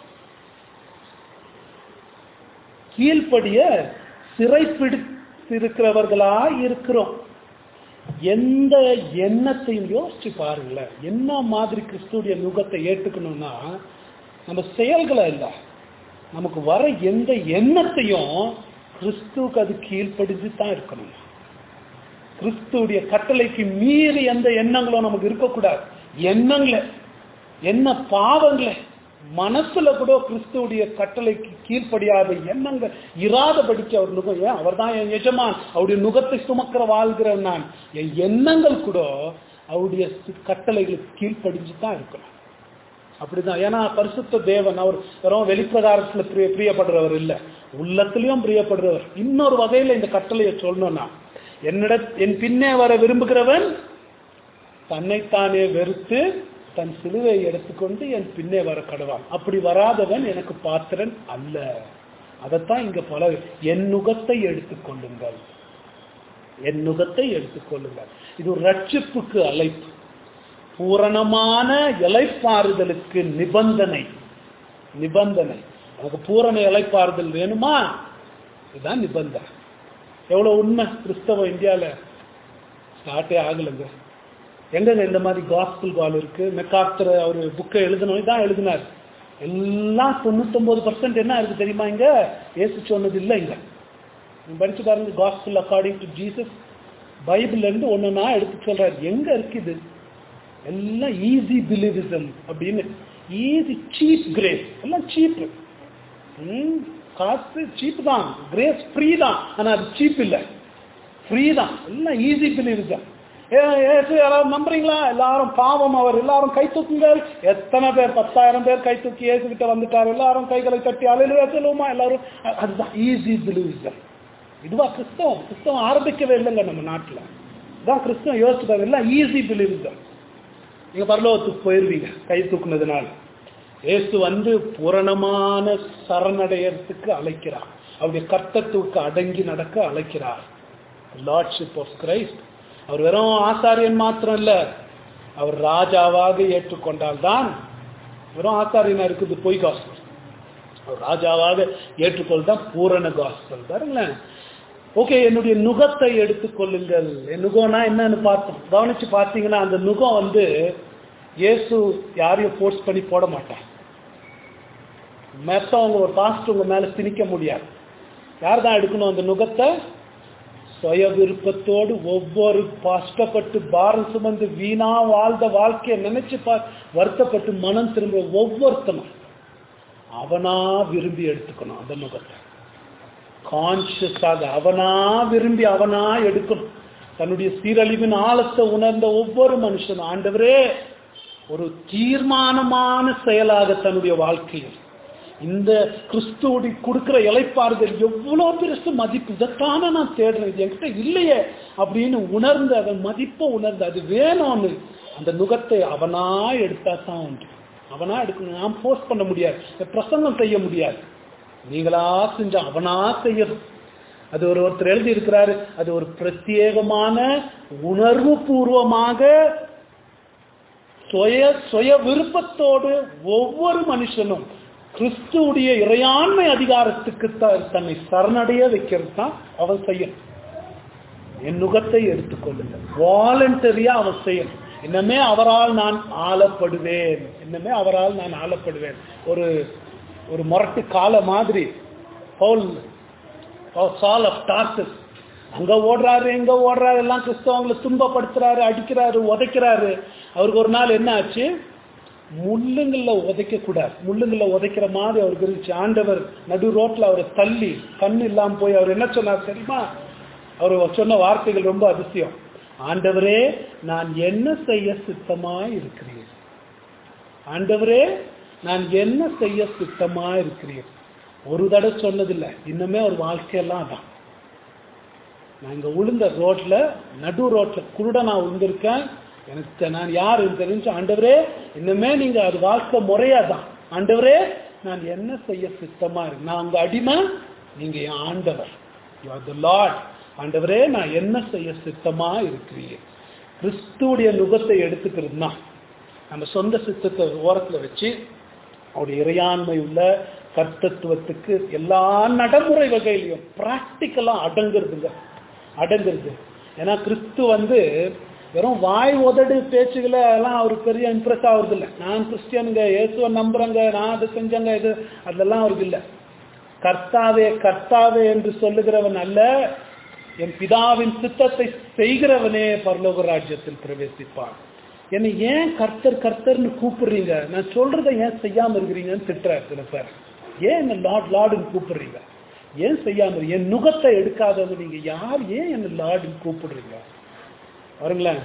கீழ்ப்படிய சிறைப்பிடித்திருக்கிறவர்களா இருக்கிறோம். எந்த எண்ணத்தையும் யோசிச்சு பாருங்களேன். என்ன மாதிரி கிறிஸ்துடைய நுகத்தை ஏற்றுக்கணும்னா நம்ம செயல்களை இல்லை, நமக்கு வர எந்த எண்ணத்தையும் கிறிஸ்துவுக்கு அது கீழ்ப்படிஞ்சு தான் இருக்கணும். கிறிஸ்துடைய கட்டளைக்கு மீறி எந்த எண்ணங்களும் நமக்கு இருக்கக்கூடாது. எண்ணங்கள என்ன பாவங்கள மனசுல கூட கிறிஸ்துடைய கட்டளைக்கு கீழ்ப்படியாத எண்ணங்கள் இராதபடிக்கு அவர் நுகம், ஏன் அவர் தான் என் எஜமான், அவருடைய நுகத்தை சுமக்கிற வாழ்கிற நான், என் எண்ணங்கள் கூட அவருடைய கட்டளைகளுக்கு கீழ்ப்படிஞ்சு தான் இருக்கணும். அப்படிதான். ஏன்னா பரிசுத்த தேவன் அவர் வெறும் வெளிப்பிரகாரத்துல பிரிய பிரியப்படுறவர் இல்லை, உள்ளத்திலையும் பிரியப்படுறவர். இன்னொரு வகையில இந்த கட்டளையை சொல்லணும்னா, என்னிட என் பின்னே வர விரும்புகிறவன் தன்னைத்தானே வெறுத்து தன் சிலுவையை எடுத்துக்கொண்டு என் பின்னே வர கடவான். அப்படி வராதவன் எனக்கு பாத்திரன் அல்ல. அதைத்தான் இங்க பல, என் நுகத்தை எடுத்துக்கொள்ளுங்கள், என் நுகத்தை எடுத்துக்கொள்ளுங்கள். இது ஒரு ரட்சிப்புக்கு அழைப்பு, பூரணமான இளைப்பாறுதலுக்கு நிபந்தனை. நிபந்தனை நமக்கு பூரண இளைப்பாறுதல் வேணுமா, இதுதான் நிபந்தனை. எவ்வளவு உண்மை. கிறிஸ்தவ இந்தியால ஸ்டார்டே ஆகலைங்க. எங்க இந்த மாதிரி காஸ்பல் கால் இருக்கு. மெக்கார்த்தர் அவரு புக்கை எழுதணும் தான் எழுதினார். எல்லாம் தொண்ணூத்தி ஒன்பது பர்சன்ட் என்ன இருக்கு தெரியுமா? இங்க ஏசு சொன்னது இல்லை. இங்க படிச்சு பாருங்க, காஸ்பல் அக்கார்டிங் டு ஜீசஸ், பைபிள்ல இருந்து ஒண்ணுன்னா எடுத்து சொல்றாரு. எங்க இருக்குது? எல்லாம் ஈஸி பிலீவிசம் அப்படின்னு, ஈஸி சீப் கிரேஸ், எல்லாம் சீப். காசு சீப் தான், கிரேஸ் ஃப்ரீ தான், ஆனா அது சீப் இல்லை, ஃப்ரீ தான். எல்லாம் ஈஸி பிலீவிசம். எல்லாரும் நம்புறீங்களா? எல்லாரும் பாவம், அவர் எல்லாரும் கை தூக்குங்கள். எத்தனை பேர், பத்தாயிரம் பேர் கை தூக்கி ஏசுகிட்ட வந்துட்டார். எல்லாரும் கைகளை தட்டி அலையில சொல்லுவோமா எல்லாரும்? அதுதான் ஈஸி பிலீவிசம். இதுவா கிறிஸ்தவம்? கிறிஸ்தவம் ஆரம்பிக்கவே இல்லைங்க நம்ம நாட்டுல. இதான் கிறிஸ்தவம். யோசிச்சுப்பாங்க, எல்லாம் ஈஸி பிலீவிசம். நீங்க பரலோகத்துக்கு போயிருவீங்க கை தூக்குனதுனால. இயேசு வந்து பூரணமான சரணடையத்துக்கு அழைக்கிறார், அவருடைய கர்த்தத்துக்கு அடங்கி நடக்க அழைக்கிறார். Lordship of Christ. அவர் வெறும் ஆசாரியன் மாத்திரம் இல்ல, அவர் ராஜாவாக ஏற்றுக்கொண்டால்தான். வெறும் ஆசாரியனா இருக்குது பொய் காஸ்பல். அவர் ராஜாவாக ஏற்றுக்கொள்தான் பூரண காஸ்பல். பாருங்களேன். ஓகே, என்னுடைய நுகத்தை எடுத்துக்கொள்ளுங்கள். என் நுகம்னா என்னன்னு பார்த்தோம். கவனிச்சு பார்த்தீங்கன்னா அந்த நுகம் வந்து இயேசு யாரையும் ஃபோர்ஸ் பண்ணி போட மாட்டார். மற்றவங்க ஒரு பாஸ்ட் உங்க மேல திணிக்க முடியாது. யார் தான் எடுக்கணும் அந்த நுகத்தை? சுய விருப்பத்தோடு ஒவ்வொரு கஷ்டப்பட்டு பாரம் சுமந்து வீணா வாழ்ந்த வாழ்க்கையை நினைச்சு பா வருத்தப்பட்டு மனம் திரும்ப ஒவ்வொருத்தனும் அவனா விரும்பி எடுத்துக்கணும் அந்த நுகத்தை. கான்சியஸாக அவனா விரும்பி அவனா எடுக்கணும். தன்னுடைய சீரழிவின் ஆழத்தை உணர்ந்த ஒவ்வொரு மனுஷனும் ஆண்டவரே ஒரு தீர்மானமான செயலாக தன்னுடைய வாழ்க்கையில் இந்த கிறிஸ்துவோடு கொடுக்கிற இளைப்பாறுதல் எவ்வளவு பெருசு மதிப்பு, இதைத்தானே நான் தேடுறேன், இது என்கிட்ட இல்லையே அப்படின்னு உணர்ந்து அதன் மதிப்பை உணர்ந்து அது வேணும்னு அந்த நுகத்தை அவனா எடுத்தா தான் உண்டு. அவனா எடுக்கணும். நாம் போஸ்ட் பண்ண முடியாது, பிரசங்கம் செய்ய முடியாது. நீங்களா செஞ்ச அவனா செய்யணும். அது ஒரு ஒருத்தர் எழுதி இருக்கிறாரு, அது ஒரு பிரத்யேகமான உணர்வு பூர்வமாக சுய சுய விருப்பத்தோடு ஒவ்வொரு மனுஷனும் கிறிஸ்துவுடைய இறையாண்மை அதிகாரத்துக்கு தன்னை சரணடைய வைக்கிறது தான் அவன் செய்யணும். என் நுகத்தை எடுத்துக்கொள்ளுங்கள். வாலண்டரியா அவன் செய்யணும். இன்னமே அவரால் நான் ஆளப்படுவேன், இன்னமே அவரால் நான் ஆளப்படுவேன். ஒரு ஒரு முரட்டு கால மாதிரி பவுல் சால் ஆஃப் டார்சஸ் அங்க ஓடுறாரு எங்க ஓடுறாரு, எல்லாம் கிறிஸ்தவங்களை துன்பப்படுத்துறாரு, அடிக்கிறாரு, உதைக்கிறாரு. அவருக்கு ஒரு நாள் என்ன ஆச்சு? முள்ளுங்கள்ல உதைக்க கூடாது, முள்ளுங்கள்ல உதைக்கிற மாதிரி அவருக்கு இருந்துச்சு. ஆண்டவர் நடு ரோட்ல அவரை தள்ளி கண்ணு இல்லாம போய் அவர் என்ன சொன்னார் தெரியுமா? அவர் சொன்ன வார்த்தைகள் ரொம்ப அதிசயம். ஆண்டவரே நான் என்ன செய்ய சித்தமா இருக்கிறேன், ஆண்டவரே நான் என்ன செய்ய சித்தமா இருக்கிறேன். ஒரு தடவை சொன்னதில்லை, இன்னுமே ஒரு வாழ்க்கையெல்லாம் தான். நான் இங்க உளுந்த ரோட்ல நடு ரோட்ல குருட நான் உளுந்திருக்கேன், எனக்கு நான் யாருன்னு தெரிஞ்சு ஆண்டவரே இன்னுமே நீங்க அது வாழ்க்கை முறையாதான். ஆண்டவரே நான் என்ன செய்ய சித்தமா இருக்கு, நான் உங்க அடிமை, நீங்க என் ஆண்டவர், யூ ஆர் தி லார்ட். ஆண்டவரே நான் என்ன செய்ய சித்தமா இருக்கிறீங்க. கிறிஸ்துவுடைய நுகத்தை எடுத்துக்கிறதுனா நம்ம சொந்த சித்தத்தை ஓரத்துல வச்சு அவருடைய இறையாண்மை உள்ள கர்த்தத்துவத்துக்கு எல்லா நடைமுறை வகையிலையும் பிராக்டிக்கலா அடங்குறதுங்க, அடங்குறது. ஏன்னா கிறிஸ்து வந்து வெறும் வாய் உதடு பேச்சுகளை எல்லாம் அவருக்கு பெரிய இம்ப்ரெஸ் ஆகுறது இல்லை. நான் கிறிஸ்டியனுங்க, இயேசுவை நம்புறேங்க, நான் அது செஞ்சங்க, இது அதெல்லாம் அவருக்கு இல்லை. கர்த்தாவே கர்த்தாவே என்று சொல்லுகிறவன் அல்ல, என் பிதாவின் சித்தத்தை செய்கிறவனே பரலோக ராஜ்யத்தில் பிரவேசிப்பான். என்னை ஏன் கர்த்தர் கர்த்தர்னு கூப்பிடுறீங்க, நான் சொல்றதை ஏன் செய்யாம இருக்கிறீங்கன்னு திட்டுறாரு சில பேர். ஏன் என்ன லார்ட் லார்டுன்னு கூப்பிடுறீங்க, ஏன் செய்யாம, என் நுகத்தை எடுக்காதவங்க நீங்க யார், ஏன் என்ன லார்டுன்னு கூப்பிடுறீங்க? பாருங்களேன்,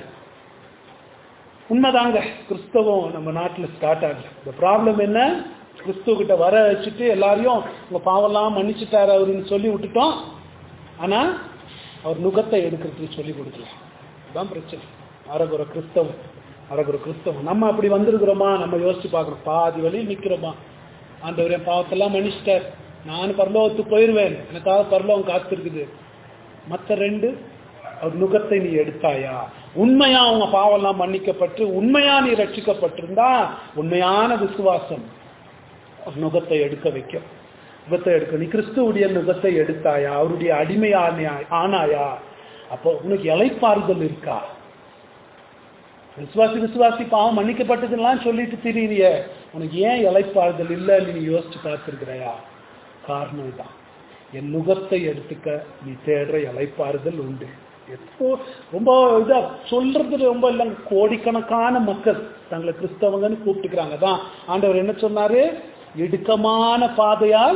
உண்மைதாங்க, கிறிஸ்தவம் நம்ம நாட்டில் ஸ்டார்ட் ஆகல. இந்த ப்ராப்ளம் என்ன, கிறிஸ்துவ கிட்ட வர வச்சுட்டு எல்லாரையும் உங்க பாவெல்லாம் மன்னிச்சுட்டாரு அவருன்னு சொல்லி விட்டுட்டோம், ஆனா அவர் நுகத்தை எடுக்கிறதுக்கு சொல்லி கொடுக்கலாம். அதுதான் பிரச்சனை. அரகுற கிறிஸ்தவம், அரகுற கிறிஸ்தவம். நம்ம அப்படி வந்திருக்கிறோமா? நம்ம யோசிச்சு பார்க்கறோம். பாதி வழியில் நிற்கிறோமா? ஆண்டவரே பாவத்தெல்லாம் மன்னிச்சிட்டார், நான் பரலோகத்துக்கு போயிடுவேன், எனக்காக பரலோகம் காத்திருக்குது. மற்ற ரெண்டு, அவர் நுகத்தை நீ எடுத்தாயா, உண்மையா அவங்க பாவெல்லாம் மன்னிக்கப்பட்டு உண்மையா நீ ரட்சிக்கப்பட்டிருந்தா உண்மையான விசுவாசம் நுகத்தை எடுக்க வைக்கும். நுகத்தை எடுக்க, நீ கிறிஸ்துவுடைய நுகத்தை எடுத்தாயா, அவருடைய அடிமையான ஆனாயா, அப்போ உனக்கு இளைப்பாறுதல் இருக்கா? விசுவாசி விசுவாசி பாவம் மன்னிக்கப்பட்டதுலாம் சொல்லிட்டு திரியிறிய, உனக்கு ஏன் இளைப்பாறுதல் இல்லைன்னு நீ யோசிச்சு பார்த்துருக்கிறையா? காரணம் தான், என் நுகத்தை எடுத்துக்க நீ தேடுற இளைப்பாறுதல் உண்டு. எப்போ ரொம்ப இதா சொல்றது ரொம்ப இல்லைங்க, கோடிக்கணக்கான மக்கள் தங்களை கிறிஸ்தவங்கன்னு கூப்பிட்டுக்கிறாங்க. தான் ஆண்டவர் என்ன சொன்னாரு? இடுக்கமான பாதையால்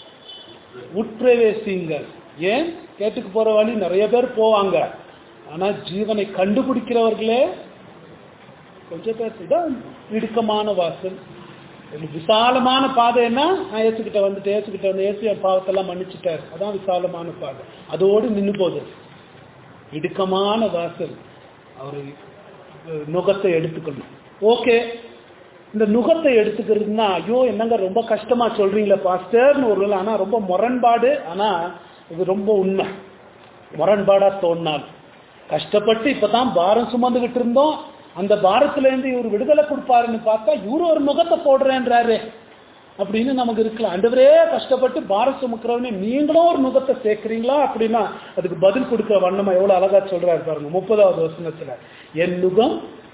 உட்பிரவேசிங்கள். ஏன்? கேட்டுக்கு போற வழி நிறைய பேர் போவாங்க, ஆனா ஜீவனை கண்டுபிடிக்கிறவர்களே கொஞ்சம் பேர். இதான் இடுக்கமான வாசல். விசாலமான பாதை என்ன? நான் ஏசுக்கிட்ட வந்துட்டு ஏசுக்கிட்ட வந்து ஏசு என் பாவத்தெல்லாம் மன்னிச்சுட்டார், அதான் விசாலமான பாதை. அதோடு நின்று போகுது. இடுக்கமான வாசல், அவரு நுகத்தை எடுத்துக்கணும். ஓகே, இந்த நுகத்தை எடுத்துக்கிறதுனா ஐயோ என்னங்க ரொம்ப கஷ்டமா சொல்றீங்களா பாஸ்டர்னு ஒரு, ஆனா ரொம்ப முரண்பாடு, ஆனா இது ரொம்ப உண்மை. முரண்பாடா தோணினால், கஷ்டப்பட்டு இப்பதான் பாரம் சுமந்துகிட்டு இருந்தோம், அந்த பாரத்துல இருந்து இவர் விடுதலை கொடுப்பாருன்னு பார்த்தா இவரு ஒரு நுகத்தை போடுறேன்றாரு அப்படின்னு நமக்கு இருக்கலாம். ஆண்டவரே கஷ்டப்பட்டு பாரம் சுமக்கிறவனே நீங்களும் ஒரு நுகத்தை சேர்க்கிறீங்களா அப்படின்னா அதுக்கு பதில் கொடுக்கிற வண்ணமா எவ்வளவு அழகா சொல்றாரு பாருங்க. முப்பதாவது வசனத்துல, என் நுகம்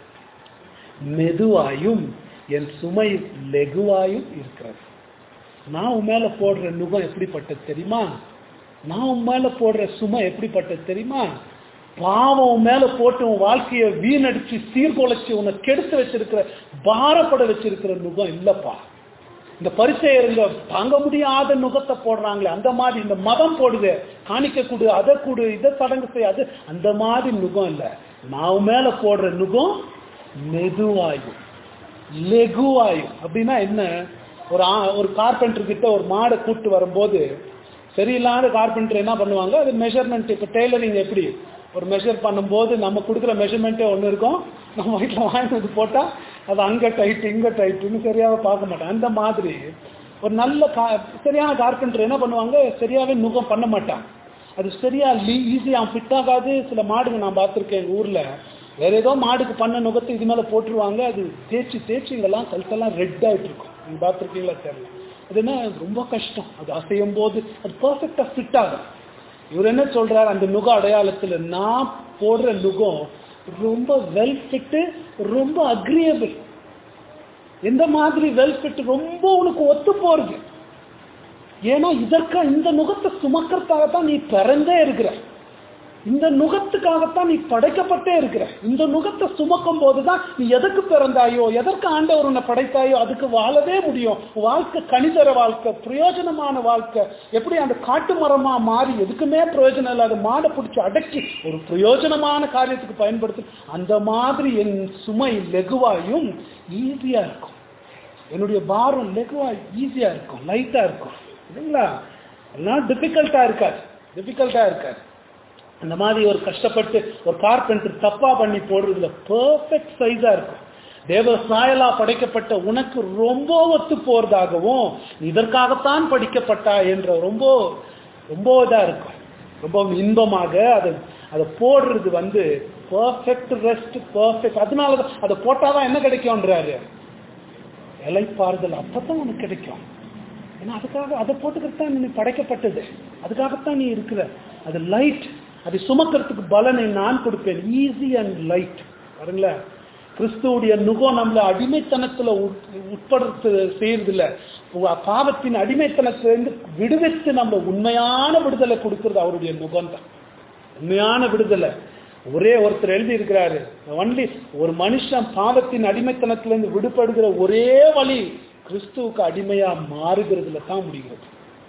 மெதுவாயும் என் சுமை லெகுவாயும் இருக்கிறது. நான் உன் மேல போடுற நுகம் எப்படிப்பட்டது தெரியுமா? நான் உன் மேல போடுற சுமை எப்படிப்பட்டது தெரியுமா? பாவம் உன் மேல போட்டு உன் வாழ்க்கையை வீணடிச்சு சீர்குலைச்சு உன்னை கெடுத்து வச்சிருக்கிற, பாரப்பட வச்சிருக்கிற நுகம் இல்லப்பா. இந்த பரிசேயருங்க தாங்க முடியாத நுகத்தை போடுறாங்களே அந்த மாதிரி இந்த மதம் போடுது, காணிக்க கூடு, அதை கூடு, இதை சடங்கு செய்ய, அது அந்த மாதிரி நுகம் இல்லை. நான் மேல போடுற நுகம் மெதுவாயும் லெகுவாயும். அப்படின்னா என்ன? ஒரு ஒரு கார்பெண்டர் கிட்ட ஒரு மாடை கூட்டு வரும்போது சரியில்லாத கார்பெண்டர் என்ன பண்ணுவாங்க, அது மெஷர்மெண்ட். இப்போ டெய்லரிங் எப்படி ஒரு மெஷர் பண்ணும்போது நம்ம கொடுக்குற மெஷர்மெண்ட்டே ஒன்று இருக்கும், நம்ம வீட்டில் வாங்கினது போட்டால் அது அங்கே டைட்டு இங்கே டைட்டுன்னு சரியாக பார்க்க மாட்டோம். அந்த மாதிரி ஒரு நல்ல கா சரியான கார்பெண்டர் என்ன பண்ணுவாங்க, சரியாகவே நுகம் பண்ண மாட்டாங்க. அது சரியா லீ ஈஸியாக ஃபிட் ஆகாது. சில மாடுங்க நான் பார்த்துருக்கேன் எங்கள் ஊரில், வேற ஏதோ மாடுக்கு பண்ண நுகத்தை இது மேலே போட்டுருவாங்க, அது தேய்ச்சி தேய்ச்சி இங்கெல்லாம் கழுத்தெல்லாம் ரெட் ஆகிட்டு இருக்கும். நீங்கள் பார்த்துருக்கீங்களா தெரியல. அது என்ன ரொம்ப கஷ்டம், அது அசையும் போது அது பர்ஃபெக்டாக ஃபிட் ஆகும். இவர் என்ன சொல்றாரு, அந்த நுக அடையாளத்தில் நான் போடுற நுகம் ரொம்ப வெல் ஃபிட்டு, ரொம்ப அக்ரியபிள். எந்த மாதிரி வெல் ஃபிட், ரொம்ப உனக்கு ஒத்து போறது. ஏன்னா இதற்கா இந்த நுகத்தை சுமக்கிறதுக்காகத்தான் நீ பிறந்தே இருக்கிற, இந்த நுகத்துக்காகத்தான் நீ படைக்கப்பட்டே இருக்கிற. இந்த நுகத்தை சுமக்கும் போதுதான் நீ எதற்கு பிறந்தாயோ, எதற்கு ஆண்டவர் உன்னை படைத்தாயோ அதுக்கு வாழவே முடியும். வாழ்க்கை கனிதர வாழ்க்கை, பிரயோஜனமான வாழ்க்கை. எப்படி அந்த காட்டு மரமா மாறி எதுக்குமே பிரயோஜனம் இல்லாத மாடை பிடிச்சி அடக்கி ஒரு பிரயோஜனமான காரியத்துக்கு பயன்படுத்து, அந்த மாதிரி என் சுமை லெகுவாயும் ஈஸியா இருக்கும். என்னுடைய பாரம் லெகுவா ஈஸியா இருக்கும், லைட்டா இருக்கும். இல்லைங்களா? எல்லாம் டிஃபிகல்ட்டா இருக்காது, டிஃபிகல்ட்டா இருக்காது. அந்த மாதிரி ஒரு கஷ்டப்பட்டு ஒரு கார்பெண்டர் தப்பா பண்ணி போடுறதுல பெர்ஃபெக்ட் சைஸா இருக்கும். தேவ சாயலா படைக்கப்பட்ட உனக்கு ரொம்ப ஒத்து போறதாகவும் இதற்காகத்தான் படிக்கப்பட்டா என்ற ரொம்ப ரொம்ப இதா இருக்கும், ரொம்ப இன்பமாக அதை அதை போடுறது வந்து பெர்ஃபெக்ட் ரெஸ்ட், பெர்ஃபெக்ட். அதனாலதான் அதை போட்டாதான் என்ன கிடைக்கும்ன்றாரு, இலைப்பாறுதல். அப்பதான் உனக்கு கிடைக்கும். ஏன்னா அதுக்காக அதை போட்டுக்கிட்டு தான் நீ படைக்கப்பட்டது, அதுக்காகத்தான் நீ இருக்கிற. அது லைட், அதை சுமக்கிறதுக்கு பலனை நான் கொடுப்பேன். Easy and light. பாருங்களேன், கிறிஸ்துவுடைய நுகம் நம்மள அடிமைத்தனத்துல உட்படுத்து செய்யறது இல்ல, பாவத்தின் அடிமைத்தனத்திலிருந்து விடுவித்து நம்ம உண்மையான விடுதலை கொடுக்கறது அவருடைய நுகம் தான். உண்மையான விடுதலை. ஒரே ஒருத்தர் எழுதி இருக்கிறாரு, ஒன்லி ஒரு மனுஷன் பாவத்தின் அடிமைத்தனத்திலிருந்து விடுபடுகிற ஒரே வழி கிறிஸ்துவுக்கு அடிமையா மாறுகிறதுல தான் முடிகிறது.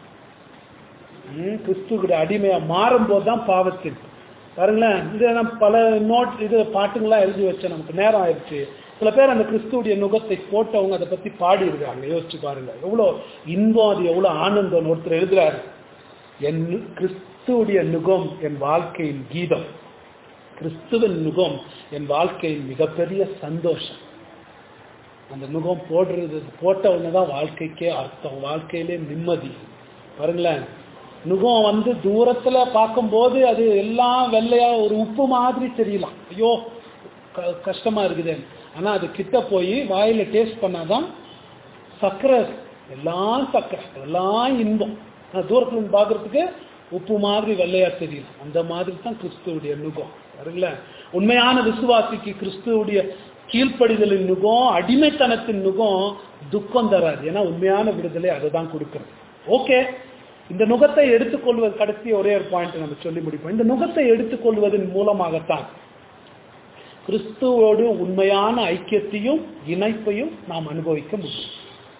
கிறிஸ்துவோட அடிமையா மாறும் போதுதான் பாவத்தின். பாருங்களேன், இது நம்ம பல நோட் இது பாட்டுங்களாம் எழுதி வச்சேன், நமக்கு நேரம் ஆயிடுச்சு. சில பேர் அந்த கிறிஸ்துவுடைய நுகத்தை போட்டவங்க அதை பத்தி பாடி இருக்காங்க. யோசிச்சு பாருங்க, எவ்வளோ இன்பம், அது எவ்வளோ ஆனந்தம். ஒருத்தர் எழுதுறாரு, என் கிறிஸ்துவுடைய நுகம் என் வாழ்க்கையின் கீதம், கிறிஸ்துவின் நுகம் என் வாழ்க்கையின் மிகப்பெரிய சந்தோஷம். அந்த நுகம் போடுறது போட்டவங்கதான் வாழ்க்கைக்கே அர்த்தம், வாழ்க்கையிலே நிம்மதி. பாருங்களேன், நுகம் வந்து தூரத்துல பார்க்கும்போது அது எல்லாம் வெள்ளையா ஒரு உப்பு மாதிரி தெரியலாம், ஐயோ கஷ்டமா இருக்குது. ஆனா அது கிட்ட போய் வாயில டேஸ்ட் பண்ணாதான் சக்கரை, எல்லாம் சக்கரை, எல்லாம் இன்பம். தூரத்துல இருந்து பாக்குறதுக்கு உப்பு மாதிரி வெள்ளையா தெரியல. அந்த மாதிரி தான் கிறிஸ்துவுடைய நுகம். பாருங்களேன், உண்மையான விசுவாசிக்கு கிறிஸ்துவுடைய கீழ்ப்படிதலின் நுகம், அடிமைத்தனத்தின் நுகம் துக்கம் தராது. ஏன்னா உண்மையான விடுதலை அதை தான் கொடுக்கிறது. ஓகே, இந்த நுகத்தை எடுத்துக்கொள்வது, கடைசி ஒரே ஒரு பாயிண்ட் நம்ம சொல்லி முடிப்போம். இந்த நுகத்தை எடுத்துக்கொள்வதன் மூலமாகத்தான் கிறிஸ்துவோடு உண்மையான ஐக்கியத்தையும் இணைப்பையும் நாம் அனுபவிக்க முடியும்.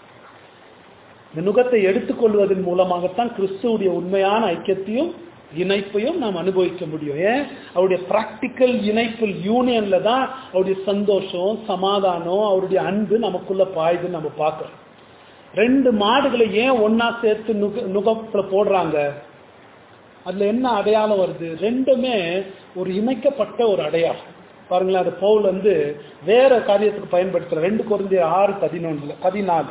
இந்த நுகத்தை எடுத்துக்கொள்வதன் மூலமாகத்தான் கிறிஸ்துவுடைய உண்மையான ஐக்கியத்தையும் இணைப்பையும் நாம் அனுபவிக்க முடியும். ஏன்? அவருடைய பிராக்டிக்கல் இணைப்பில் யூனியன்ல தான் அவருடைய சந்தோஷம், சமாதானம், அவருடைய அன்பு நமக்குள்ள பாயுதுன்னு நம்ம பார்க்கிறோம். ரெண்டு மாடுகளை ஏன் ஒன்னா சேர்த்து நுக நுகத்துல போடுறாங்க? அதுல என்ன அடையாளம் வருது? ரெண்டுமே ஒரு இணைக்கப்பட்ட ஒரு அடையாளம். பாருங்களேன், அது பவுல் வந்து வேற காரியத்துக்கு பயன்படுத்துற. ரெண்டு கொரிந்தியர் ஆறு பதினொன்றுல பதினாலு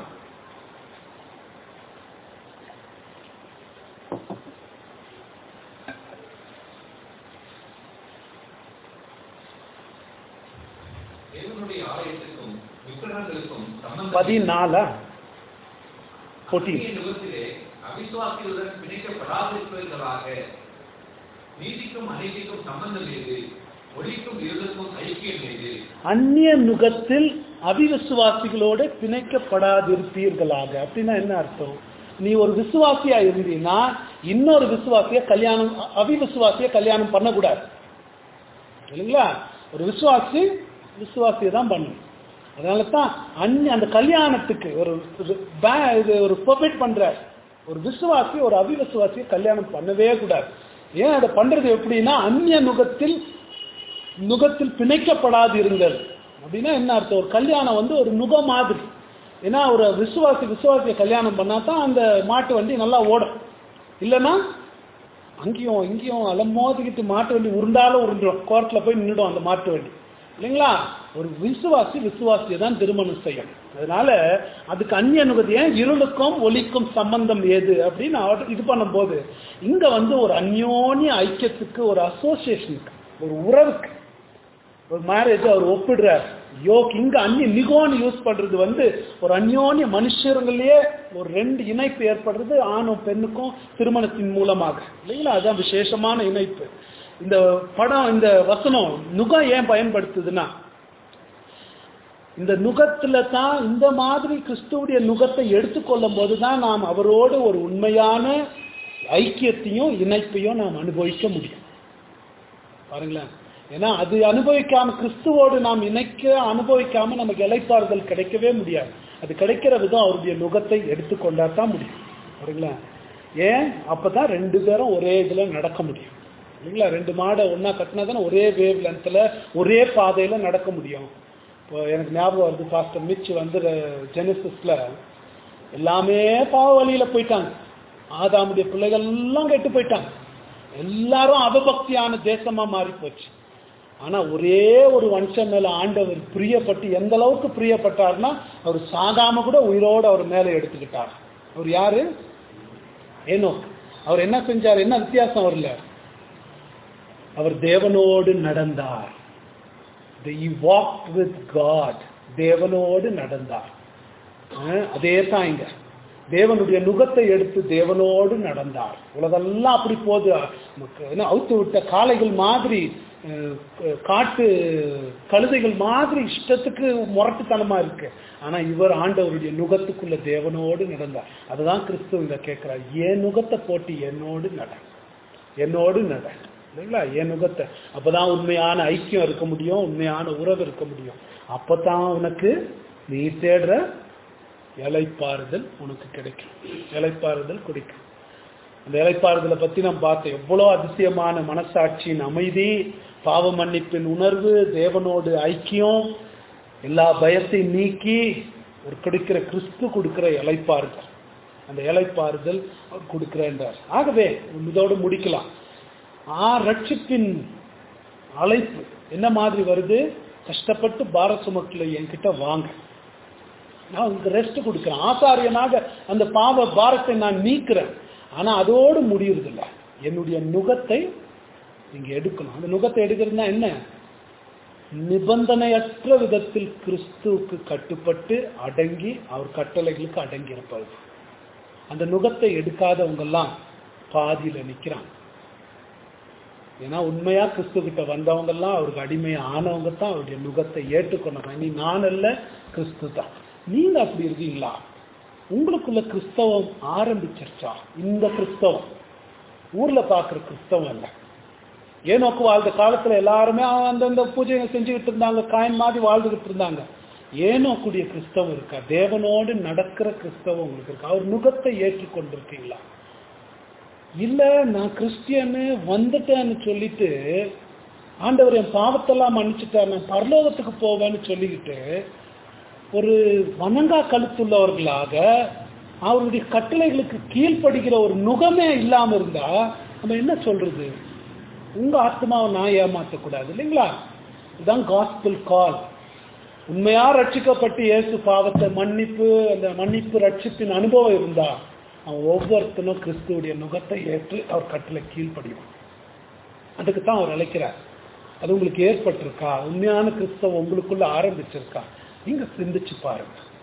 பதினாலா அந்நிய நுகத்திலே அவிசுவாசிகளுடன் பிணைக்கப்படாதிருப்பவர்களாக நீதிக்கும் அநீதிக்கும் சம்பந்தம் ஏது, ஒளிக்கும் இருளுக்கும் ஐக்கியம் ஏது? அந்நிய நுகத்தில் அவிவிசுவாசிகளோட பிணைக்கப்படாதிருப்பீர்களாக அப்படின்னா என்ன அர்த்தம்? நீ ஒரு விசுவாசியா இருந்தீன்னா இன்னொரு விசுவாசிய கல்யாணம் அவிவிசுவாசிய கல்யாணம் பண்ணக்கூடாது இல்லைங்களா? ஒரு விசுவாசி விசுவாசியை தான் பண்ணணும். அதனால தான் அந்நிய அந்த கல்யாணத்துக்கு ஒரு இது ஒரு ப்ரொவைட் பண்ற ஒரு விசுவாசி ஒரு அவிவிசுவாசியை கல்யாணம் பண்ணவே கூடாது. ஏன் அதை பண்றது எப்படின்னா அந்நிய நுகத்தில் நுகத்தில் பிணைக்கப்படாது இருங்கள் அப்படின்னா என்ன அர்த்தம்? ஒரு கல்யாணம் வந்து ஒரு நுக மாதிரி. ஏன்னா ஒரு விசுவாசி விசுவாசியை கல்யாணம் பண்ணா தான் அந்த மாட்டு வண்டி நல்லா ஓடும். இல்லைன்னா அங்கேயும் இங்கேயும் அலமோதிக்கிட்டு மாட்டு வண்டி உருண்டாலும் உருண்டுடும், கோர்ட்ல போய் நின்றுடும் அந்த மாட்டு வண்டி இல்லைங்களா? ஒரு விசுவாசி விசுவாசியை தான் திருமணம் செய்யணும். அதனால அதுக்கு அந்நிய நுகதி ஏன் இருளுக்கும் ஒளிக்கும் சம்பந்தம் ஏது அப்படின்னு இது பண்ணும்போது இங்க வந்து ஒரு அந்யோன்ய ஐக்கியத்துக்கு ஒரு அசோசியேஷனுக்கு ஒரு உறவுக்கு ஒரு மேரேஜ் அவர் ஒப்பிடுறார். யோக் இங்க அந்நிய நிகோன்னு யூஸ் பண்றது வந்து ஒரு அந்யோன்ய மனுஷர்களே ஒரு ரெண்டு இணைப்பு ஏற்படுறது ஆணும் பெண்ணுக்கும் திருமணத்தின் மூலமாக இல்லைங்களா? அதுதான் விசேஷமான இணைப்பு. இந்த படம் இந்த வசனம் நுகம் ஏன் பயன்படுத்துதுன்னா இந்த நுகத்துல தான் இந்த மாதிரி கிறிஸ்துவுடைய நுகத்தை எடுத்துக்கொள்ளும் போதுதான் நாம் அவரோடு ஒரு உண்மையான ஐக்கியத்தையும் இணைப்பையும் நாம் அனுபவிக்க முடியும். பாருங்களேன், ஏன்னா அது அனுபவிக்காம கிறிஸ்துவோடு நாம் இணைக்க அனுபவிக்காம நமக்கு இளைப்பாறுதல் கிடைக்கவே முடியாது. அது கிடைக்கிற விதம் அவருடைய நுகத்தை எடுத்துக்கொண்டா தான் முடியும். பாருங்களேன், ஏன் அப்பதான் ரெண்டு பேரும் ஒரே இதுல நடக்க முடியும் இல்லைங்களா? ரெண்டு மாடை ஒன்னா கட்டினா தானே ஒரே வேவ் லென்த்ல ஒரே பாதையில நடக்க முடியும். இப்போ எனக்கு ஞாபகம் வருது, பாஸ்டர் மிச் வந்து ஜெனசிஸ்ல எல்லாமே பாவ வழியில போயிட்டாங்க. ஆதாமுடைய பிள்ளைகள் எல்லாம் கெட்டு போயிட்டாங்க. எல்லாரும் அவபக்தியான தேசமா மாறி போச்சு. ஆனா ஒரே ஒரு வம்சம் மேல ஆண்டவர் பிரியப்பட்டு எந்த அளவுக்கு பிரியப்பட்டார்னா அவர் சாகாம கூட உயிரோடு அவர் மேல எடுத்துக்கிட்டார். அவர் யாரு? ஏனோக். அவர் என்ன செஞ்சார்? என்ன வித்தியாசம் அவர்ல? அவர் தேவனோடு நடந்தார். He walked with God. தேவனோடு நடந்தார். அதே தான் இங்க தேவனுடைய நுகத்தை எடுத்து தேவனோடு நடந்தார். உலகெல்லாம் அப்படி போது அவுத்து விட்ட காளைகள் மாதிரி காட்டு கழுதைகள் மாதிரி இஷ்டத்துக்கு முரட்டுத்தனமா இருக்கு. ஆனா இவர் ஆண்டவருடைய நுகத்துக்குள்ள தேவனோடு நடந்தார். அதுதான் கிறிஸ்துவ இங்க கேட்கிறார். என் நுகத்தை போட்டு என்னோடு நட, என்னோடு நட இல்லைங்களா? என் நுகத்தை. அப்பதான் உண்மையான ஐக்கியம் இருக்க முடியும், உண்மையான உறவு இருக்க முடியும். அப்பதான் உனக்கு நீ தேடுற இளைப்பாறுதல் உனக்கு கிடைக்கும், இளைப்பாறுதல் கிடைக்கும். அந்த இளைப்பாறுதலை பத்தி நம்ம பார்த்தோம். எவ்வளவு அதிசயமான மனசாட்சியின் அமைதி, பாவ மன்னிப்பின் உணர்வு, தேவனோடு ஐக்கியம், எல்லா பயத்தையும் நீக்கி ஒரு கொடுக்கிற கிறிஸ்து கொடுக்கிற இளைப்பாறுதல். அந்த இளைப்பாறுதல் அவர் கொடுக்கிறார். ஆகவே இதோடு முடிக்கலாம். ஆ ரட்சிப்பின் அழைப்பு என்ன மாதிரி வருது? கஷ்டப்பட்டு பார சுமக்கல என்கிட்ட வாங்க, நான் உங்களுக்கு ரெஸ்ட் கொடுக்கிறேன். ஆசாரியனாக அந்த பாவ பாரத்தை நான் நீக்கிறேன். ஆனா அதோடு முடியறதில்ல. என்னுடைய நுகத்தை நீங்க எடுக்கணும். அந்த நுகத்தை எடுக்கிறதுனா என்ன? நிபந்தனையற்ற விதத்தில் கிறிஸ்துவுக்கு கட்டுப்பட்டு அடங்கி அவர் கட்டளைகளுக்கு அடங்கி இருப்பது. அந்த நுகத்தை எடுக்காதவங்க எல்லாம் பாதியில நிக்கிறாங்க. ஏன்னா உண்மையா கிறிஸ்து கிட்ட வந்தவங்க எல்லாம் அவருக்கு அடிமையா ஆனவங்க தான் அவருடைய நுகத்தை ஏற்றுக்கொண்டாங்க. நீ நான் அல்ல, கிறிஸ்து தான். நீங்க அப்படி இருக்கீங்களா? உங்களுக்குள்ள கிறிஸ்தவம் ஆரம்பிச்சிருச்சா? இந்த கிறிஸ்தவம் ஊர்ல பாக்குற கிறிஸ்தவம் இல்ல. ஏனோக்கு வாழ்ந்த காலத்துல எல்லாருமே அந்தந்த பூஜைகளை செஞ்சுக்கிட்டு இருந்தாங்க, காயின் மாதிரி வாழ்ந்துகிட்டு இருந்தாங்க. ஏனோக்குடைய கிறிஸ்தவம் இருக்கா? தேவனோடு நடக்கிற கிறிஸ்தவம் உங்களுக்கு இருக்கா? அவர் நுகத்தை ஏற்றுக்கொண்டிருக்கீங்களா? இல்ல நான் கிறிஸ்டியன்னு வந்துட்டேன்னு சொல்லிட்டு ஆண்டவர் என் பாவத்தெல்லாம் மன்னிச்சுட்டார், நான் பரலோகத்துக்கு போவேன்னு சொல்லிக்கிட்டு ஒரு வணங்கா கழுத்துள்ளவர்களாக அவருடைய கட்டளைகளுக்கு கீழ்ப்படுகிற ஒரு நுகமே இல்லாம இருந்தா நம்ம என்ன சொல்றது? உங்க ஆத்மாவை நான் ஏமாற்றக்கூடாது இல்லைங்களா? இதுதான் காஸ்பல் கால். உண்மையா ரட்சிக்கப்பட்டு இயேசு பாவத்தை மன்னிப்பு, அந்த மன்னிப்பு ரட்சிப்பின் அனுபவம் இருந்தா அவன் ஒவ்வொருத்தனும் கிறிஸ்துவுடைய நுகத்தை ஏற்று அவர் கட்டளை கீழ்ப்படியும். அதுக்கு தான் அவர் அழைக்கிறார். அது உங்களுக்கு ஏற்பட்டிருக்கா? உண்மையான கிறிஸ்தவம் உங்களுக்குள்ள ஆரம்பிச்சிருக்கா? நீங்க சிந்திச்சு பாருங்க.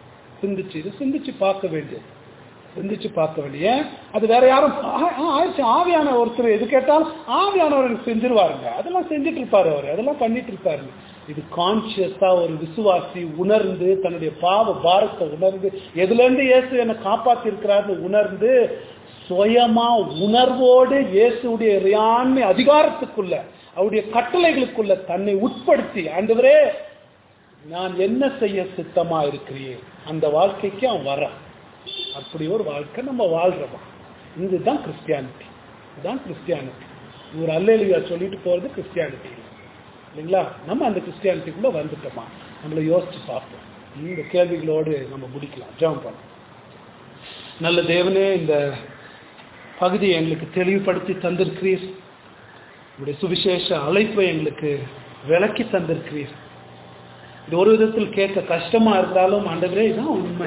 சிந்திச்சு இது சிந்திச்சு பார்க்க வேண்டியது, சிந்திச்சு பார்க்க வேண்டிய. அது வேற யாரும் ஆயிடுச்சு. ஆவியான ஒருத்தர் எது கேட்டாலும் ஆவியானவர் செஞ்சிருவாருங்க, அதெல்லாம் செஞ்சுட்டு இருப்பாரு அவர், அதெல்லாம் பண்ணிட்டு இருப்பாரு. இது கான்சியஸா ஒரு விசுவாசி உணர்ந்து தன்னுடைய பாவ பாரத்தை உணர்ந்து எதுல இருந்து இயேசு என்னை காப்பாத்தி இருக்கிறாருன்னு உணர்ந்து சுயமா உணர்வோடு இயேசுடைய இறையாண்மை அதிகாரத்துக்குள்ள அவருடைய கட்டளைகளுக்குள்ள தன்னை உட்படுத்தி, ஆண்டவரே நான் என்ன செய்ய சித்தமா இருக்கிறேன், அந்த வாழ்க்கைக்கு அவன் வர. அப்படி ஒரு வாழ்க்கை நம்ம வாழ்றோம். இதுதான் கிறிஸ்டியானிட்டி, இதுதான் கிறிஸ்டியானிட்டி. ஒரு அல்லேலூயா சொல்லிட்டு போறது கிறிஸ்டியானிட்டி இல்லைங்களா? நம்ம அந்த கிறிஸ்டியானிட்டிக்குள்ள வந்துட்டோமா? நம்மளை யோசிச்சு பார்ப்போம். இந்த கேள்விகளோடு நம்ம முடிக்கலாம். ஜெபம் பண்ணோம். நல்ல தேவனே, இந்த பகுதியை எங்களுக்கு தெளிவுபடுத்தி தந்திருக்கிறீர். உங்களுடைய சுவிசேஷ அழைப்பை எங்களுக்கு விளக்கி தந்திருக்கிறீர். இது ஒரு விதத்தில் கேட்க கஷ்டமா இருந்தாலும் ஆண்டவரே இதுதான் உண்மை.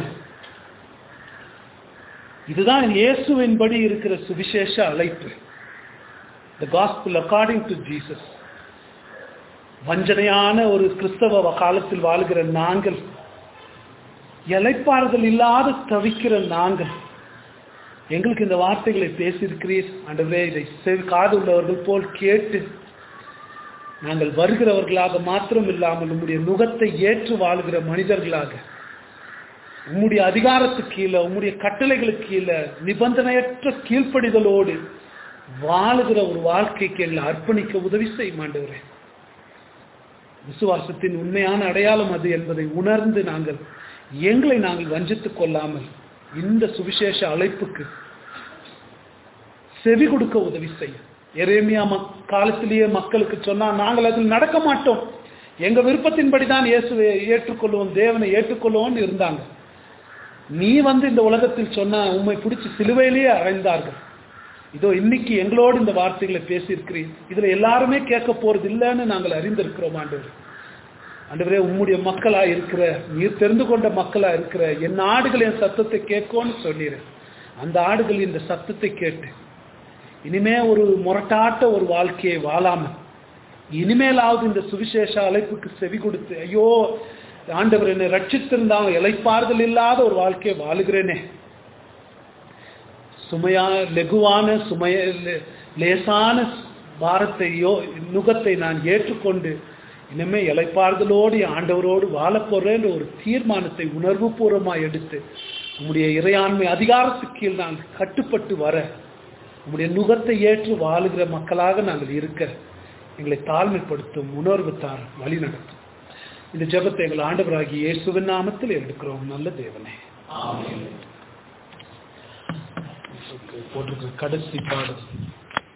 இதுதான் இயேசுவின்படி இருக்கிற சுவிசேஷ அழைப்பு. The gospel according to Jesus. வஞ்சனையான ஒரு கிறிஸ்தவ காலத்தில் வாழ்கிற நாங்கள், இளைப்பாறுதல் இல்லாத தவிக்கிற நாங்கள், எங்களுக்கு இந்த வார்த்தைகளை பேசியிருக்கிறீர் ஆண்டவரே. இதை காது உள்ளவர்கள் போல் கேட்டு நாங்கள் வருகிறவர்களாக மாத்திரம் இல்லாமல் உம்முடைய நுகத்தை ஏற்று வாழ்கிற மனிதர்களாக, உம்முடைய அதிகாரத்துக்கு கீழே உம்முடைய கட்டளைகளுக்கு கீழே நிபந்தனையற்ற கீழ்ப்படிதலோடு வாழுகிற ஒரு வாழ்க்கைக்கு எங்களை அர்ப்பணிக்க உதவி செய்யும் ஆண்டவரே. விசுவாசத்தின் உண்மையான அடையாளம் அது என்பதை உணர்ந்து நாங்கள் எங்களை நாங்கள் வஞ்சித்துக் கொள்ளாமல் இந்த சுவிசேஷ அழைப்புக்கு செவி கொடுக்க உதவி செய்யும். எரேமியா காலத்திலேயே மக்களுக்கு சொன்னா, நாங்கள் அதில் நடக்க மாட்டோம், எங்க விருப்பத்தின்படிதான் இயேசுவை ஏற்றுக்கொள்வோம், தேவனை ஏற்றுக்கொள்வோம்னு இருந்தாங்க. நீ வந்து இந்த உலகத்தில் சொன்னா உண்மை பிடிச்சி சிலுவையிலேயே அறைந்தார்கள். இதோ இன்னைக்கு எங்களோடு இந்த வார்த்தைகளை பேசியிருக்கிறீர். இதுல எல்லாருமே கேட்க போறது இல்லைன்னு நாங்கள் அறிந்திருக்கிறோம் ஆண்டவர். ஆண்டவரே, உம்முடைய மக்களா இருக்கிற, நீர் தெரிந்து கொண்ட மக்களா இருக்கிற என் ஆடுகள் என் சத்தத்தை கேட்கும்னு சொல்லிடு. அந்த ஆடுகள் இந்த சத்தத்தை கேட்டு இனிமே ஒரு முரட்டாட்ட ஒரு வாழ்க்கையை வாழாம, இனிமேலாவது இந்த சுவிசேஷ அழைப்புக்கு செவி கொடுத்து, ஐயோ ஆண்டவர் என்னை ரட்சித்திருந்தாங்க, இளைப்பாறுதல் இல்லாத ஒரு வாழ்க்கையை வாழுகிறேனே, சுமையான லெகுவான சுமைய லேசான பாரத்தையோ நுகத்தை நான் ஏற்றுக்கொண்டு இனிமே இளைப்பாறுதலோடு ஆண்டவரோடு வாழப்போறேன்ற ஒரு தீர்மானத்தை உணர்வு பூர்வமாக எடுத்து உம்முடைய இறையாண்மை அதிகாரத்துக்கு கீழ் நாங்கள் கட்டுப்பட்டு வர, உம்முடைய நுகத்தை ஏற்று வாழுகிற மக்களாக நாங்கள் இருக்க எங்களை தாழ்மைப்படுத்தும், உணர்வு தார், வழி நடத்தும். இந்த ஜெபத்தை எங்கள் ஆண்டவராகிய இயேசுவின் நாமத்தில் எடுக்கிறோம் நல்ல தேவனே. ஆமென். போட்டிருக்கிற கடைசி பாடல்